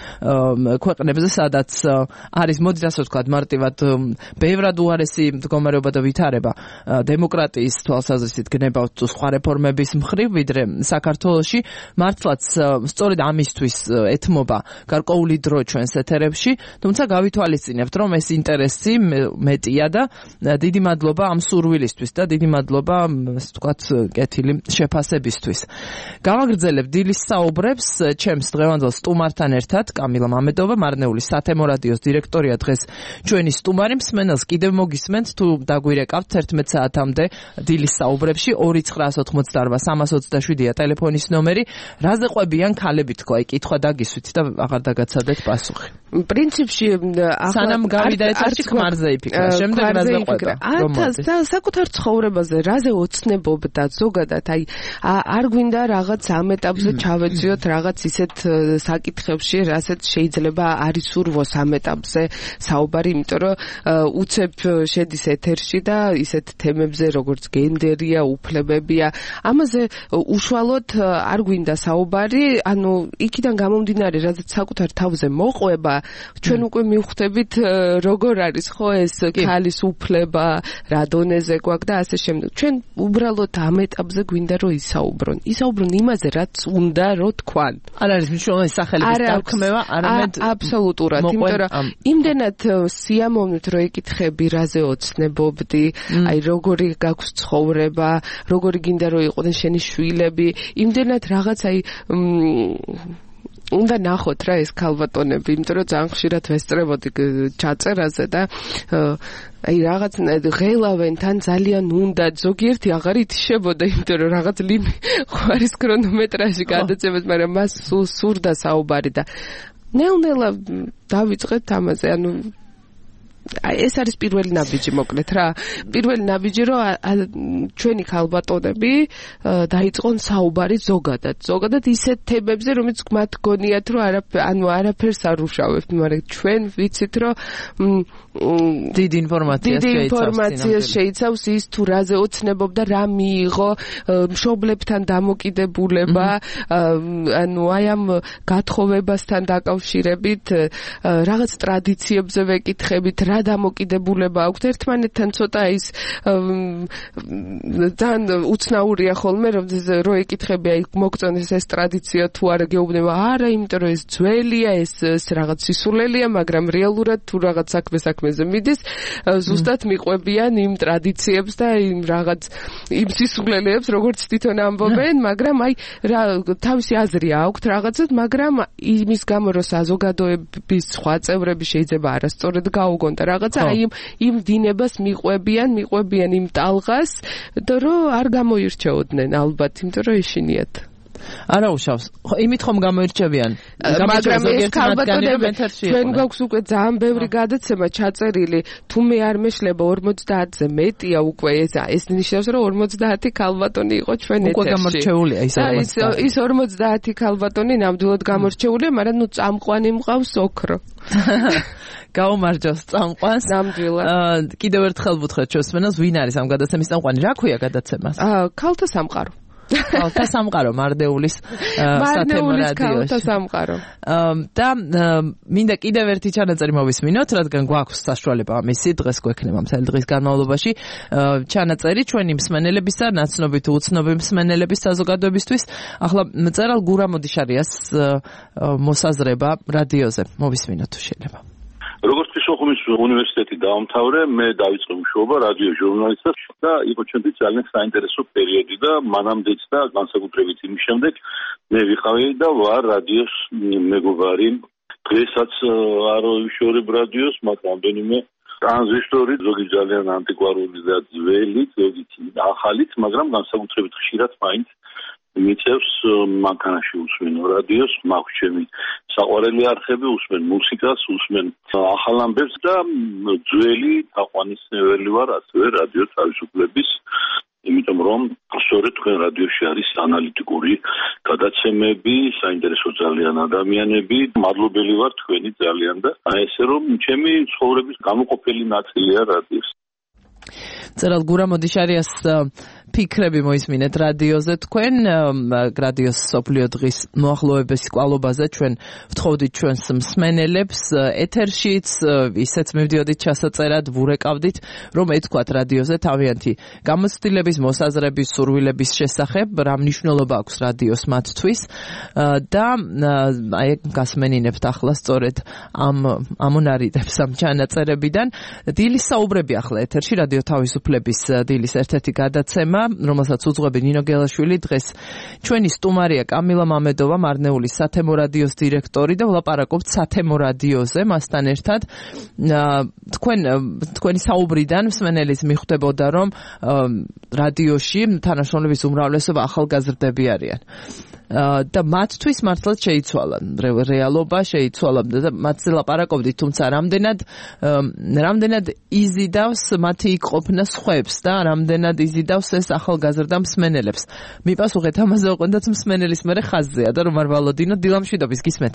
ქვეყნებზე, სადაც არის, მოდით ასე ვთქვათ, მარტივად ბევრად უარესი მდგომარეობა და ვითარება დემოკრატიის თვალსაზრისით გნებავთ სხვა რეფორმების მხრივ, ვიდრე საქართველოში. მართლაც სწორედ ამისთვის ეთმობა გარკვეული დრო ჩვენს ეთერებში, თუმცა გავითვალისწინებთ, რომ ეს ინტერესი მეტია და დიდი მადლობა ამ სურვილისთვის და დიდი მადლობა, ასე ვთქვათ, კეთილი შეფასებისთვის. გავაგრძელებ დილის საუბრებს ჩემს დღევანდელ სტუმართან ერთად, კამილა მამედოვა, მარნეულის სათემო რადიოს დირექტორია დღეს ჩვენი სტუმარი. მსმენელს კიდევ მოგისმენთ, თუ დაგვირეკავთ ერთმეტ საათამდე დილის საუბრებში ორი ცხრაას ოცდაოთხ სამას ოცდაშვიდია ტელეფონის ნომერი. რაზე ყვებიან ქალები თქვა, აი კითხვა დაგისვით და აღარ დაგაცადეთ პასუხი. პრინციპში სანამ გავიდა ეთერში ხმარზე იფიქრა, შემდეგ რაზე ყვება. და საკუთარ ცხოვრებაზე რაზე ოცნებობდა ზოგადად, აი არ გვინდა რაღაც ამ ეტაპზე ჩავეძიოთ რაღაც ისეთ საკითხებში, რასაც შეიძლება არის ურვოს ამ ეტაპზე საუბარი, იმიტომ რომ უცებ შედის ეთერში და ისეთ თემებზე როგორც გენდერია, უფლებებია, ამაზე უშუალოდ არ გვინდა საუბარი, ანუ იქიდან გამომდინარე, რადგან საკუთარ თავზე მოყვება, ჩვენ უკვე მივხვდებით როგორ არის ხო ეს ქალის უფლება, რა დონეზე გვაქვს და ასე შემდეგ. ჩვენ უბრალოდ ამ ეტაპზე გვინდა რომ ისაუბრონ. ისაუბრონ იმაზე, რაც უნდა რომ თქვან. არ არის მნიშვნელოვანი სახელების დარქმევა, არამედ აბსოლუტურად, იმიტომ რომ იმდენად სიამოვნებთ რომ ეკითხები, რაზე ოცნებობდი, აი როგორი გაქვს ცხოვრება, როგორი გინდა რომ იყვნენ შენი შვილები, იმდენად რაღაც აი უნდა ნახოთ რა ეს ქალბატონები, იმიტომ რომ ძალიან ხშირად ვესწრებოდი ჩაწერაზე და აი რაღაც ღელავენ თან ძალიან უნდა ზოგიერთი აღარ ითიშებოდა, იმიტომ რომ რაღაც ლიმი ხარის ქრონომეტრაჟი გადაწევს, მაგრამ მას სულ სურდა საუბარი და ნელ-ნელა დავიწყეთ ამაზე, ანუ აი ეს არის პირველი ნაბიჯი მოკლედ რა. პირველი ნაბიჯი რომ ჩვენი ქალბატონები დაიწყონ საუბარი ზოგადად. ზოგადად ისეთ თემებზე, რომელიც მათ გონიათ რომ ანუ არაფერს არ უშავებთ, მაგრამ ჩვენ ვიცით რომ დიდი ინფორმაციას დიდი ინფორმაციას შეიცავს ის თუ რაზე ოცნებობდა, რა მიიღო, მშობლებთან დამოკიდებულება, ანუ აი ამ გათხოვებასთან დაკავშირებით რაღაც ტრადიციებზე ვეკითხებით, რა დამოკიდებულება აქვს ერთმანეთთან, ცოტა ის ძალიან უცნაურია ხოლმე რომ რო ეკითხები აი მოგწონეს ეს ტრადიცია თუ არა, გეუბნება არა, იმიტომ რომ ეს ძველია, ეს რაღაც სისულელია, მაგრამ რეალურად თუ რაღაც საქმე საქმეზე მიდის, ზუსტად მიყვებიან იმ ტრადიციებს და იმ რაღაც იმ სისულელეებს, როგორც თვითონ ამბობენ, მაგრამ აი რა თავისი აზრი აქვთ რაღაცად, მაგრამ იმის გამო რომ საზოგადოების სხვა წევრები შეიძლება არასწორად გაუგონ და რაღაცა აი იმ დინებას მიყვებიან, მიყვებიან იმ ტალღას და რომ არ გამოირჩეოდნენ ალბათ, იმიტომ რომ ეშინიათ. არა უშავს. იმით ხომ გამოირჩევიან. მაგრამ ეს ქალბატონები ჩვენ გვაქვს უკვე ძალიან ბევრი გადაცემა ჩაწერილი, თუ მე არ მეშლება ორმოცდაათზე მეტია უკვე ეს ეს ნიშნავს რომ ორმოცდაათი ქალბატონი იყო ჩვენ ეთერში. უკვე გამორჩეულია ის ორმოცდაათი. ის ორმოცდაათი ქალბატონი ნამდვილად გამორჩეულია, მაგრამ ნუ წამყვანი მყავს ოქრო. გაუმარჯოს წამყვანს. ნამდვილად. კიდევ ერთხელ ვუთხრეთ ჩვენს მსმენელს, ვინ არის ამ გადაცემის წამყვანი? რა ქვია გადაცემას? აა, ქალთა სამყარო. ქალთა სამყარო მარნეულის სათემო რადიოში. ქალთა სამყარო. და მინდა კიდევ ერთი ჩანაწერი მოვისმინოთ, რადგან გვაქვს საშუალება ამისი, დღეს გვექნება მთელი დღის განმავლობაში ჩანაწერი ჩვენი მსმენელებისა, ნაცნობი თუ უცნობი მსმენელების საზოგადოებისთვის. ახლა მწერალ გურამ ოდიშარიას მოსაზრება რადიოზე. მოვისმინოთ თუ შეიძლება. როგორც ფისოხუმის უნივერსიტეტი დაამთავრე, მე დავიწყე მუშაობა რადიო ჟურნალისტად და იყო ჩვენთვის ძალიან საინტერესო პერიოდი და მანამდეც და განსაკუთრებით იმის შემდეგ მე ვიყავი და ვარ რადიოს მეგობარი. დღესაც არ ვიშორებ რადიოს, მაგრამ რამდენიმე ტრანზისტორი, ზოგი ძალიან ანტიკვარული და ძველი, ზოგი ახალიც, მაგრამ განსაკუთრებით ხშირად მაინც მიწევს მანქანაში უსმენო რადიოს, მაქვს ჩემი საყვარელი არხები, უსმენ მუსიკას, უსმენ ახალ ამბებს და ძველი თაყვანისმცემელი ვარ ასევე რადიო თავისუფლების, იმიტომ რომ სწორედ თქვენ რადიოში არის ანალიტიკური გადაცემები, საინტერესო ძალიან ადამიანები, მადლობელი ვარ თქვენი ძალიან და აი ესე რომ ჩემი ცხოვრების გამოყოფილი ნაწილია რადიოს. წერალ გურამოდიშარიას ფიქრები მოისმინეთ რადიოზე თქვენ რადიოს სოფლიო დღის მოახლოების კვალობაზე ჩვენ ვთხოვდით ჩვენს მსმენელებს ეთერშიც ისეც მივდიოდით ჩასაწერად ვურეკავდით რომ ეთქვათ რადიოზე თავიანთი გამოცდილების მოსაზრების სურვილების შესახებ რა მნიშვნელობა აქვს რადიოს მათთვის და აი გასმენინებთ ახლა სწორედ ამ ამონარიდებს ამ ჩანაწერებიდან დილის საუბრები ახლა ეთერში რადიო თავისუფლების დილის ერთ-ერთი გადაცემა რომელსაც უძღვები ნინო გელაშვილი დღეს ჩვენი სტუმარია კამილა მამედოვა მარნეულის სათემო რადიოს დირექტორი და ვლაპარაკობთ სათემო რადიოზე მასთან ერთად თქვენ თქვენი საუბრიდან მსმენელის მიხვდებოდა რომ რადიოში თანაშრომლების უმრავლესობა ახალგაზრდები არიან და მათთვის მართლაც შეიცვალა რეალობა შეიცვალა და მათზე ლაპარაკობდით თუმცა რამდენად რამდენად იზიდავს მათი ყოფნა სხვებს და რამდენად იზიდავს ეს ახალგაზრდა მსმენელებს მიპასუხეთ ამაზე ოღონდაც მსმენელის მერე ხაზზეა და რომ არ ვალოდინოთ დილამშვიდობის გისმენთ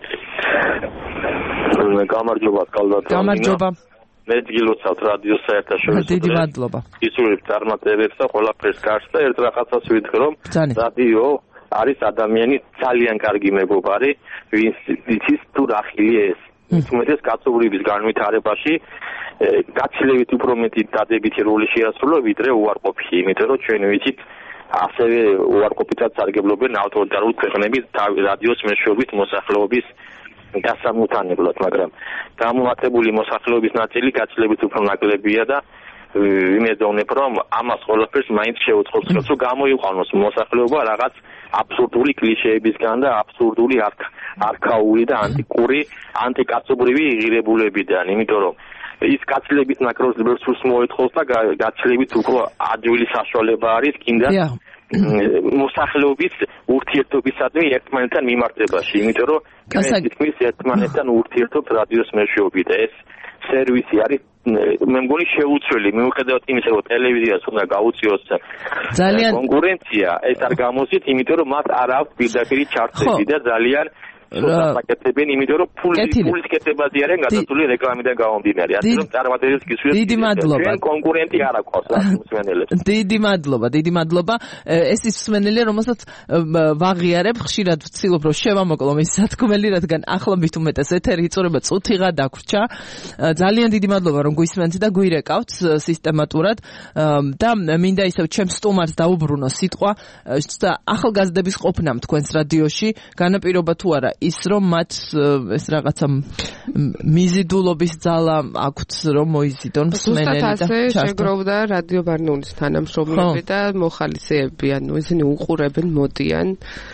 გამარჯობა კალდატა გამარჯობა მე დილოცავთ რადიო საერთაშორისო დიდი მადლობა ისურვებ წარმატებებს და ყველაფერს კარგს და ერთ რაღაცას ვიტყვი რომ რადიო არის ადამიანი ძალიან კარგი მეგობარი, ვინც იცის თუ რა ხილია ეს. უმეტეს კაცობრიობის განვითარებაში გაცილებით უფრო მეტი დადებითი როლი შეასრულა ვიდრე უარყოფითი, იმიტომ რომ ჩვენ ვიცით ასევე უარყოფითად სარგებლობენ ავტორიტარული ქვეყნების რადიოს მეშვეობით მოსახლეობის გასამუთანებლად, მაგრამ გამომატებული მოსახლეობის ნაწილი გაცილებით უფრო ნაკლებია და ვიმედოვნებ რომ ამას ყველაფერს მაინც შეუწყობს რომ გამოიყვანოს მოსახლეობა რაღაც აბსურდული კლიშეებისგან და აბსურდული არქაული და ანტიკური ანტიკაცობრივი ღირებულებიდან, იმიტომ რომ ის გაცილებით ნაკრებს სულს მოეთხოს და გაცილებით უფრო ადვილი საშუალება არის კიდე მოსახლეობის ურთიერთობისადმი ერთმანეთთან მიმართებაში, იმიტომ რომ თქვენ ერთმანეთთან ურთიერთობთ რადიოს მეშვეობით და ეს სერვისი არის მე მგონი შეუცვლელი მიუხედავად იმისა რომ ტელევიზიას უნდა გაუწიოს ძალიან კონკურენცია ეს არ გამოსით იმიტომ რომ მათ არ აქვს პირდაპირი ჩართები და ძალიან საკეთებენ იმიტომ რომ ფულის კეთებაზე არიან გადასული რეკლამიდან გამომდინარე ასე რომ წარმატებებს გისურვებთ დიდი მადლობა კონკურენტი არ აქვს მსმენელებს დიდი მადლობა დიდი მადლობა ეს ის მსმენელი რომელსაც ვაღიარებ ხშირად ვცდილობ რომ შევამოკლო მის სათქმელი რადგან ახლა მით უმეტეს ეთერი იწურება წუთიღა დაგვრჩა ძალიან დიდი მადლობა რომ გვისმენთ და გვირეკავთ სისტემატურად და მინდა ისევ ჩემს სტუმარს დაუბრუნო სიტყვა ახალგაზრდების ყოფნამ თქვენს რადიოში განაპირობა თუ არა ის რომ მათ ეს რაღაცა მიზიდულობის ძალა აქვთ რომ მოიზიდონ მსმენელი და ჩართონ. შეგროვდა რადიო ბარნეულის თანამშრომლები და მოხალისეები, ანუ ისინი უყურებენ, მოდიან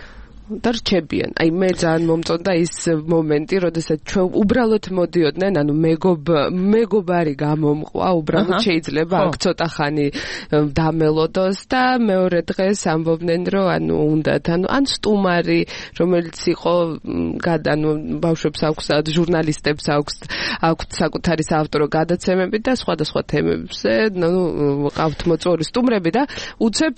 და რჩებიან. აი მე ძალიან მომწონდა ის მომენტი, როდესაც ჩვენ უბრალოდ მოდიოდნენ, ანუ მეგობ მეგობარი გამომყვა, უბრალოდ შეიძლება აქ ცოტა ხანი დამელოდოს და მეორე დღეს ამბობდნენ, რომ ანუ უნდათ, ანუ ან სტუმარი, რომელიც იყო ანუ ბავშვებს აქვს, ჟურნალისტებს აქვს აქვთ საკუთარი საავტორო გადაცემები და სხვადასხვა თემებზე, ანუ ყავთ მოწვეული სტუმრები და უცებ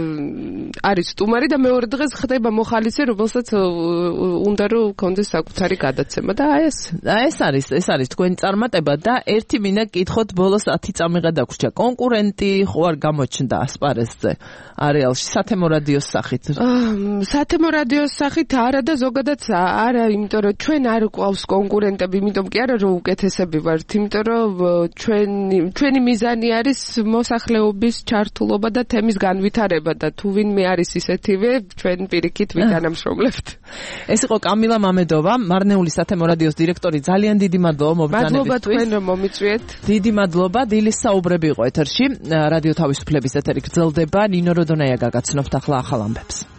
არის სტუმარი და მეორე დღეს ხდება მოხალისე რომელსაც უნდა რომ კონდეს საკუთარი გადაცემა და აი ეს აი ეს არის ეს არის თქვენი წარმატება და ერთი მინდა გითხოთ ბოლოს ათი წამიღა დაგვრჩა კონკურენტი ხო არ გამოჩნდა ასპარეზზე არეალში სათემო რადიოს სახით სათემო რადიოს სახით არა და ზოგადად არა იმიტომ რომ ჩვენ არ გვყავს კონკურენტები იმიტომ კი არა რომ უკეთესები ვართ იმიტომ რომ ჩვენი ჩვენი მიზანი არის მოსახლეობის ჩართულობა და თემის განვითარება და თუ ვინმე არის ისეთივე ჩვენ პირიქით ვიტანამ თანამშრომლებთ. ეს იყო კამილა მამედოვა, მარნეული სათემო რადიოს დირექტორი. ძალიან დიდი მადლობა მობრძანებისთვის. მადლობა თქვენ რომ მომიწვიეთ. დიდი მადლობა. დილის საუბრები იყო ეთერში. რადიო თავისუფლების ეთერი გრძელდება. ნინო როდონაია გაგაცნობთ ახლა ახალ ამბებს.